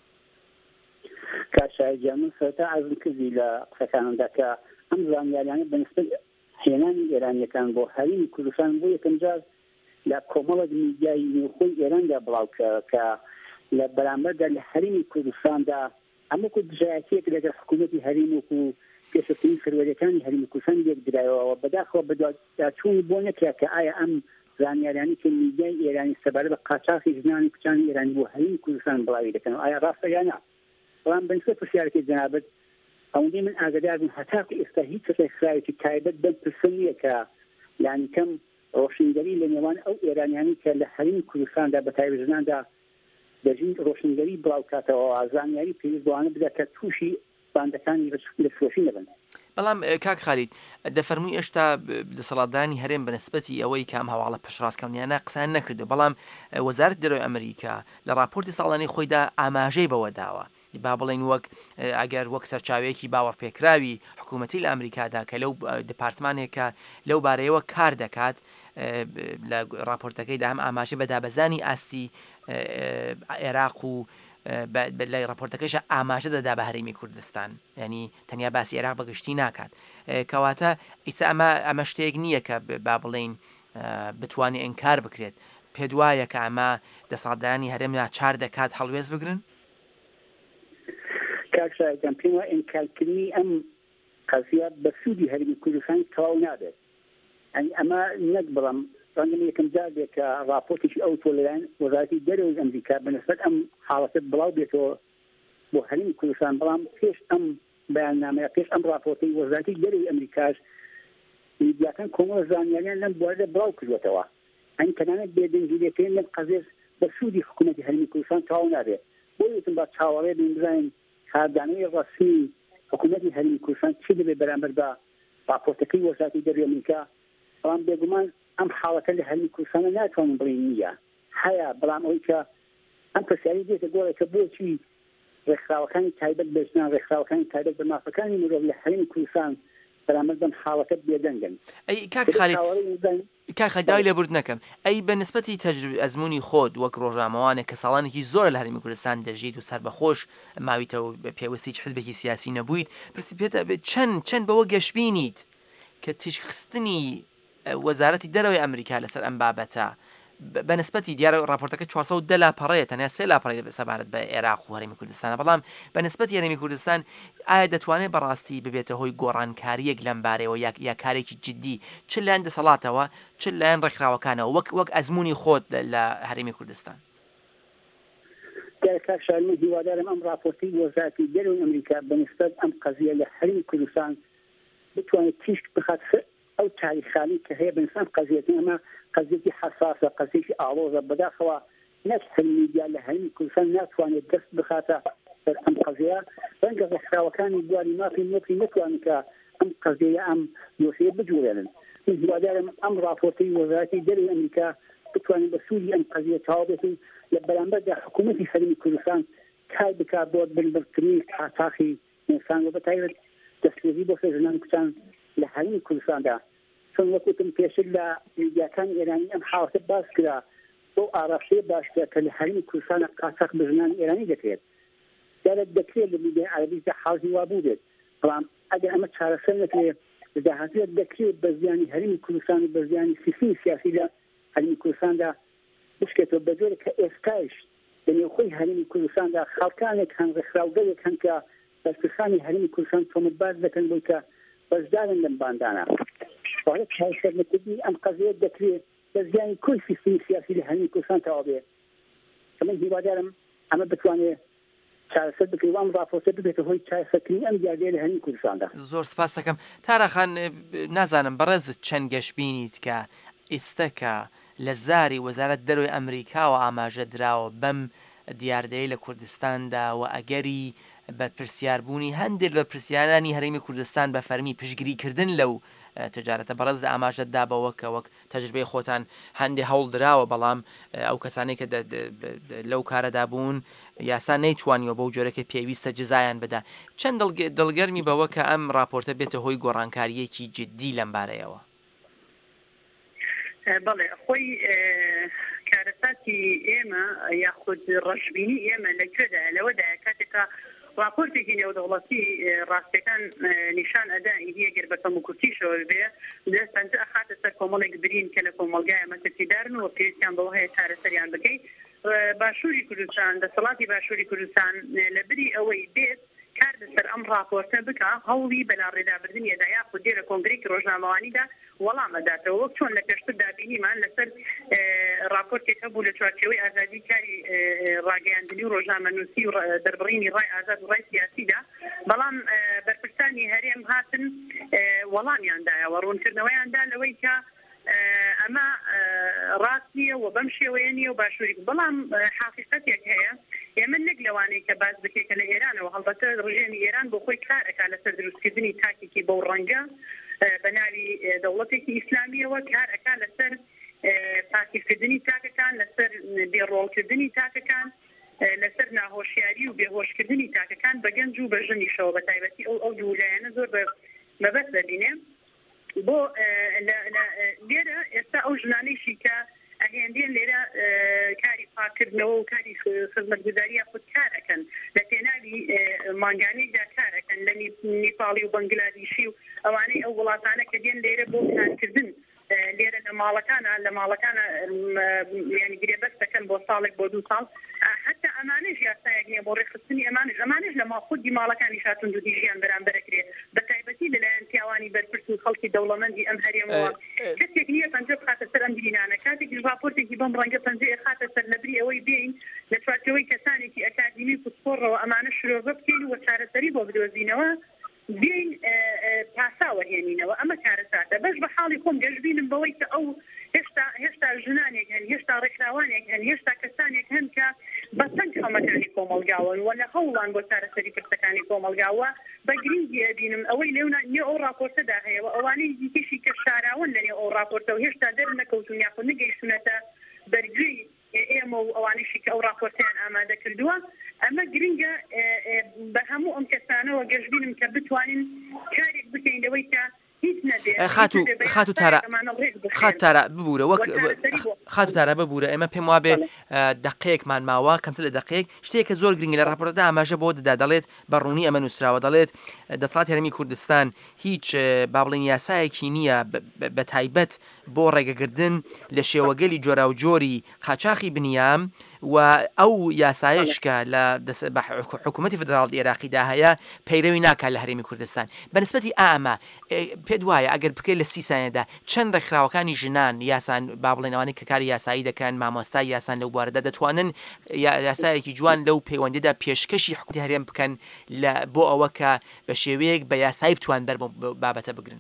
کاشایگیان من سەرەتا عەرزم کردی لە قسەکانمدا کە ئەم زانیاریانە بەنسبەت هێنانی ئێرانیەکان بۆ هەرێمی کوردستان بۆ یەکەم جار لە کۆمەڵێک میدیای نێوخۆی ئێراندا بڵاوکە کە لە بەرامبەردا لە هەرێمی کوردستاندا ئەمەکو دژایەتێک لەگەڵ حکوومەتی هەرێم وەکو پێشەکەی سەروەریەکانی هەرێمی کوردستان لێک درایەوە بەداخەوە بەداچوونی بۆ نەکرا کە ئایا ئەم زانیاریانی کە میدیای ئێرانی سەبارەت بە قاچاقی ژنانی کوچانی ئێرانی بۆ هەرێمی کوردستان بڵاوی دەکەن ئایا ڕاستە یا نا بەڵام بەنسبەت پرسیارەکەی جەنابەت ئەوەندەی من ئاگادار بووم هەتاکو ئێستا هیچ ڕێکخراوێکی تایبەت بەم پرسە نییە کە یانی کەم ڕۆشنگەری لە نێوان ئەو ئێرانیانی کە لە هەرێمی کوردستاندا بە تایبەت ژناندا دەژین ڕۆشنگەری بڵاوکاتەوە زانیاری پێویست بۆوانە بدات کە تووشی باندەکانی لەفرۆشی نەبن. بەڵام کاک خالید دەفەرمووی ئێشتا دەسەڵاتدارانی هەرێم بەنسبەتی ئەوەی کام هەواڵە پشتڕاستکەوتنیانە قسان نەکردو بەڵام وەزارەتی دەرەوەی ئەمریکا لە راپۆرتی ساڵانەی خۆیدا ئاماژەی بەوە داوە با بڵێن وەک ئەگەر وەک سەرچاوەیەکی باوەڕپێکراوی حکوومەتی لە ئەمریکادا کە لەو دپارتمانێکە لەو بارەیەوە کار دەکات لە راپۆرتەکەیدا هەم ئاماژەی بە دابەزانی ئاستی عێراق و لە راپۆرتەکەیش ئاماژە دەدا بە هەرێمی کوردستان ینی تەنیا باسی عێراق بەگشتی ناکات کەواتە ئیسا ئەمە ئەمە شتێک نییە کە با بڵێن بتوانێت ئینکار بکرێت پێ دوایە کە ئەمە دەسەڵاتدارانی هەرێمدا چار دەکات هەڵوێز بگرن کاکشایەکان پێم وایە ئینکارکردنی ئەم قەزیە بە سوودی هەرێمی کوردستان تەواو نابێت ئەمە نەک بڵام ڕەنگە یەکەم جار بێت کە راپۆرتێکی ئەو تۆ لەلایەن وەزارەتی دەرەوەی ئەمریکا بەنسبەت ئەم حاڵەتە بڵاو بێتەوە بۆ هەرێمی کوردستان بەڵام پێش ئەم بەیاننامەیە پێش ئەم راپۆرتەی وەزارەتی دەرەوەی ئەمریکاش میدیاکان کۆمەڵ زانیاریان لەم بوارەدا بڵاو کردوێتەوە ئەین تەنانەت بێدەنگیریەکەی لەم قەزێز بە سوودی حکوومەتی هەرێمی کوردستان تەواو نابێت بۆ یەکەم با چاوەڕێ بین بزانین کاردانەی ڕەسمی حکوومەتی هەرێمی کوردستان چی دەبێت بەرامبەر بە راپۆرتەکەی وەزارەتی دەرەوەی ئەمریکا بەڵام بێگومان ئەم حاڵەتە لە هەرێمی کوردستانە ناتوانم بڵێن نییە هەیە بەڵام ئەوەی کە ئەم پرسیاری دێتە گۆڕێ کە بۆچی ڕێکخراوەکانی تایبەت بە ژنان ڕێکخراوەکانی تایبەت بە مافەکانی مرۆڤ لە هەرێمی کوردستان بەرامبەر بەم حاڵەتە بێدەنگن ئەی کاک خالید کاک خالید داوای لێبورد نەکەم ئەی بە نسبەتی تەجروبە ئەزمموی خۆت وەک ڕۆژنامەوانێک کە ساڵانێکی زۆر لە هەرێمی کوردستان دەژیت و سەربەخۆش ماویتەوە پێوەستی حزبێکی سیاسی نەبوویت پرسی پێێتە چەند چەند بەوە گەشببینیت کە تیشخستنی وەزارەتی دەرەوەی ئەمریکا لەسەر ئەم بابەتە بەنسبەتی دیارە راپۆرتەکە چوارسەد و دە لاپەڕەیە تەنیا سێ لاپەڕی سەبارەت بە عێراق و هەرێمی کوردستانە بەڵام بەنسبەتی هەرێمی کوردستان ئایا دەتوانێت بەڕاستی ببێتە هۆی گۆڕانکاریەک لەم بارەوە یا کارێکی جددی چ لایەن دەسەڵاتەوە چ لایەن ڕێکخراوەکانەوە وەک وەک ئەزمموی خۆت لە هەرێمی کوردستان کاکشان هیوادارم ئەم راپۆرتی وەزارەتی دەرەوەی ئەمریکا بەنسبەت ئەم قەزیە لە هەرێمی کوردستان بتوانێت تیشک بخات ئەو تاریخانی کە هەیە بنسان قەزیەتی ئەمە قەزیەتی حساسە قەزیەتی ئاڵۆزە بەداخەوە نەسل میدیا لە هەرێمی کوردستان ناتوانێت دەست بخاتە سەر ئەم قەزیە ڕەنگە ڕێکخراوەکانی بواری مافی نەفی نتوانن کە ئەم قەزیە ئەم دۆسیە بجوڵێنن من هیوادارم ئەم راپۆرتەی وەزارەتی دەرەوەی ئەمریکا بتوانین بە سوودی ئەم قەزیە تەواو بێت و لە بەرامبەردا حکوومەتی هەرێمی کوردستان کار بکات بۆ بنبرکردنی قاچاقی ئینسان و بەتایبەت دەستێژی بۆ ژنان کوچان لە هەرێمی کوردستاندا چون وەکوتم پێشتر لە میدیاکانی ئێرانی ئەم حاڵەتە باس کرا بۆ ئاراشەیە باشتر کە لە هەرێمی کوردستانە قاچاق بە ژنانی ئێرانی دەکرێت دیارە دەکرێت لە میدیای عەرەبیدا حاڵی وا بوو بێت بەڵام ئەگەر ئەمە چارەسەر نەکرێت لە داهاتووە دەکرێت بە زیانی هەرێمی کوردستان و بە زیانی سیستمی سیاسی لە هەرێمی کوردستاندا بشکێتەوە بە جۆرێک کە ئێستایش لە نێوخۆی هەرێمی کوردستاندا خەڵکانێک هەن ڕێکخراوگەرێک هەن کە بەرپرسانی هەرێمی کوردستان تۆمەتباز دەکەن بۆی کە بەشدارن لەم باندانە وارد چارەسەر نەکردنی ئەم قەزیە دەکرێت بە زیانی کل سیستمی سیاسی لە هەرێمی کوردستان تەواو بێت کە من هیوادارم ئەمە بتوانێت چارەسەر بکرێت و ئەم راپۆرتە ببێتە هۆی چارەسەرکردنی ئەم دیاردەیە لە هەرێمی کوردستاندا. زۆر سپاس دەکەم تارەخان نازانم بەڕێزت چەند گەشببینیت کە ئێستاکە لە زاری وەزارەت دەرۆی ئەمریکاوە ئاماژە دراوە بەم دیاردەیە لە کوردستاندا و ئەگەری بە پرسیاربوونی هەندێک بە پرسیارانی هەرێمی کوردستان بە فەرمی پشگیریکردن لەو تجارەتە بەڕێزدا ئاماژەتدا بەوەکە وەک تەجربەی خۆتان هەندێک هەوڵ درراوە بەڵام ئەو کەسانی کە لەو کارەدا بوون یاسا نەیتوانیەوە بەو جۆرەکە پێویستە جزایان بدا. چەند دڵگەرمی بەوە کە ئەم راپۆرتە بێتە هۆی گۆڕانکاریەکی جدی لەم بارەیەوە؟ بەڵێ خۆی کارەساتی ئێمە یاخود ڕەشبینی ئێمە لەکوێدا لەوەدایە کاتێکە راپۆرتێکی نێودەوڵەتی ڕاستیەکان نیشان ئەدا ئیدیە گەربەکەم و کورتیشەوە بێ دەستەنجە ئەخاتە سەر کۆمەڵێک برین کە لە کۆمەلگایە مەسەرفیدارن و پێویستیان بەوە هەیە چارەسەریان بکەیت. باشووری کوردستان دەسەڵاتی باشووری کوردستان لە بری ئەوەی بێت کار لەسەر ئەم راپۆرتە بکە هەوڵی بەلاڕێدابردنیەدا یاخود دێرە کۆنگرێکی ڕۆژنامەوانیدا وەڵام ئەداتەوە وەک چۆن لە پێشتر دابینیمان لەسەر راپۆرتێک هەبوو لە چوارچێوەی ئازادی کاری ڕاگەیاندنی و ڕۆژنامەنووسی و دەربڕینی ڕای ئازاد و ڕای سیاسیدا بەڵام بەرپرسانی هەرێم هاتن وەڵامیاندایەوە ڕوونکردنەوەیاندا لەوەی کە ئەمە ڕاست نییە و بەم شێوەیە نیە و باشووری بەڵام حقیقەتێک هەیە ئێمە نەک لەوانەیە کە باز بکێکە لە ئێرانەوە هەڵبەتە ڕژێمی ئێران بۆ خۆی کارەکە لەسەر دروستکردنی تاکێکی بەو ڕەنگە بە ناوی دەوڵەتێکی ئیسلامیەوە کارەکە لەسەر پاکیزکردنی تاکەکان لەسەر بێڕۆڵکردنی تاکەکان لەسەر ناهۆشیاری و بێهۆشکردنی تاکەکان بە گەنج و بە ژنیشەوە بە تایبەتی ئەو ئەو دوولایەنە زۆر بەبەست دەبینێ بۆ لێرە ئێستا ئەو ژنانەیشی کە ئەهێندێن لێرە کاری پاکردنەوە و کاری خزمەتگوزاریە خود کارەکەن لە پێناوی مانگانەیەکدا کارەکەن لە نیپاڵی و بەنگلادیشی و ئەوانەی ئەو وڵاتانە کە دێن لێرە بۆ کارکردن لێرە لە ماڵەکانە لە ماڵەکانە ینی گرێبەست دەکەن بۆ ساڵێک بۆ دوو ساڵ حتا ئەمانەش یاسایەک نییە بۆ ڕێخستنی ئەمانش ئەمانش لە ماخودی ماڵەکانی شاتون دوودی ژیان بەرامبەرەکرێ بە تایبەتی لەلایەن پیاوانی بەرپرس و خەڵکی دەوڵەمەندی ئەم هەرێمەوە کەسێک نییە پەنجە بخاتە سەر ئەم گرینانە کاتێکی راپۆرتێکی بەم ڕەنگە پەنجەیە خاتە سەر لەبری ئەوەی بێین لە چوارچەوەی کەسانێکی ئەکادیمی فوتسپۆڕەوە ئەمانە شرۆڤە بکەین و چارەسەری بۆ بدۆزینەوە بین پاساوە هێنینەوە ئەمە کارەساتە بەش بە حاڵی خۆم گەشتبینم بەوەی کە ئەو هێشتا هێشتا ژنانێک هەن هێشتا ڕێکخراوانێک هەن هێشتا کەسانێک هەن کە بە چەند خەمەکانی کۆمەلگاون و لە هەوڵان بۆ چارەسەری پرسەکانی کۆمەلگاوە بە گرنگی ئەبینم ئەوەی لێونا نیە ئەو راپۆرتەدا هەیەەوە ئەوانەی دیکەشی کە شاراون لەنێ ئەو راپۆرتە و هێشتا دەرنەکەوتون یاخود نەگەیشتونەتە بەرگری ئێمە و ئەوانشی کە ئەو راپۆرتیان ئامادە کردووە ئەمە گرنگە بە هەموو ئەم کەسانەوە گەشتبینم کە بتوانین کارێک بکەین لەوەی کە خاتو خاتو تارە خات تارە ببوورە وەک خاتو تارە ببوورە ئێمە پێم وابێ دقەیەکمان ماوە کەمتر لە دقەیەک شتێکە زۆر گرنگی لە راپۆرتەدا ئاماژە بۆ دەدا دەڵێت بەڕوونی ئەمە نووسراوە دەڵێت دەسەڵاتی هەرێمی کوردستان هیچ با بڵێن یاسایەکی نییە بە تایبەت بۆ ڕێگەگرتن لە شێوەگەلی جۆرا و جۆری قاچاقی بنیام و ئەو یاسایشکە لە حکوومەتی فدراڵی عێراقیدا هەیە پەیرەوی ناکات لە هەرێمی کوردستان بەنسبەتی ئامە پێ وایە ئەگەر بکەیت لە سی سانەدا چەند ڕێکخراوەکانی ژنان یاسان با بڵێنەوەی کە کاری یاسایی دەکەن مامۆستای یاسان لەو بوارەدا دەتوانن یاسایەکی جوان لەو پەیوەندیدا پێشکەشی حکوومەتی هەرێم بکەن لە بۆ ئەوە کە بە شێوەیەک بە یاسایی بتوان بەر بابەتە بگرن.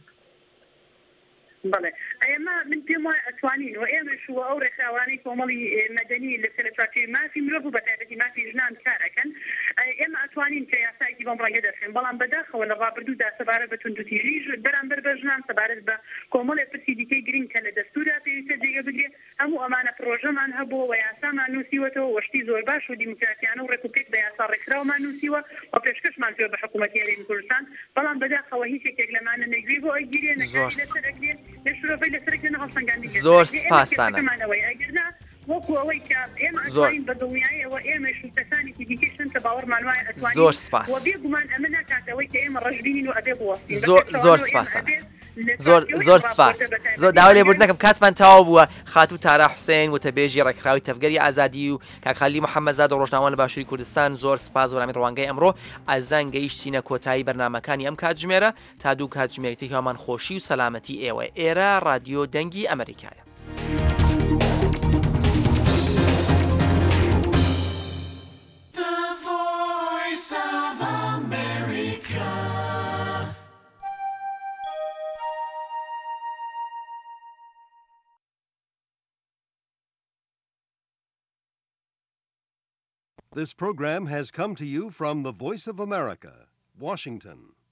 بەڵێ ئێمە من پێم وایە ئەتوانین و ئێمەش وە ئەو ڕێکخراوانەی کۆمەڵی مەدەنی لەسەر چوارچێوەی مافی مرۆڤ و بە تایبەتی مافی ژنان کارەکەن ئێمە ئەتوانین کە یاسایەکی بەم ڕەنگە دەخێن بەڵام بەداخەوە لە ڕابردوودا سەبارەت بە توندوتیژیش بەرامبەر بە ژنان سەبارەت بە کۆمەڵێک پرسی دیکەی گرنگ کە لە دەستورا پێویستە جێگە بگرێ هەموو ئەمانە پرۆژەمان هەبووە و یاسامان نووسیوەتەوە وەشتی زۆر باش و دیموکراتیانە و ڕێکوپێک بە یاسا ڕێکخراومان نووسیوە و پێشکەشمان پێوە بە حکوومەتی هەرێمی کوردستان بەڵام بەداخەوە هیچ یەکێک لەمانە نەگوێ بۆ ئەگیرێ نەکاری لەسەر ئەگرێ لە شورۆڤەی لەسەر زۆر سپاسانە وەکو ئەوەی کە ئێمە ئەتوانین بە دڵنیاییەوە ئێمەش و کەسانێکی دیکەشن کە باوەڕمان وایە ئەتوانین زۆر سپاس و بێگومان ئەمە ناکاتەوەی کە ئێمە ڕەشبینین و ئەبێ بوەستین زۆر سپاسانە زۆر زۆر سپاس زۆر داوا لێبوردن نەکەم کاتمان تەواو بووە خاتوو تارا حوسێن وتەبێژی ڕێکخراوی تەفگەری ئازادی و کاکخالی محەممەدزاد و ڕۆژناوان لە باشووری کوردستان زۆر سپاس وەرامی ڕوانگەی ئەمڕۆ ئازان گەیشتینە کۆتایی بەرنامەکانی ئەم کاتژمێرە تا دوو کاتژمێریتی هەمان خۆشی و سەلامەتی ئێوە ئێرە رادیۆ دەنگی ئەمریکایە. This program has come to you from the Voice of America, Washington.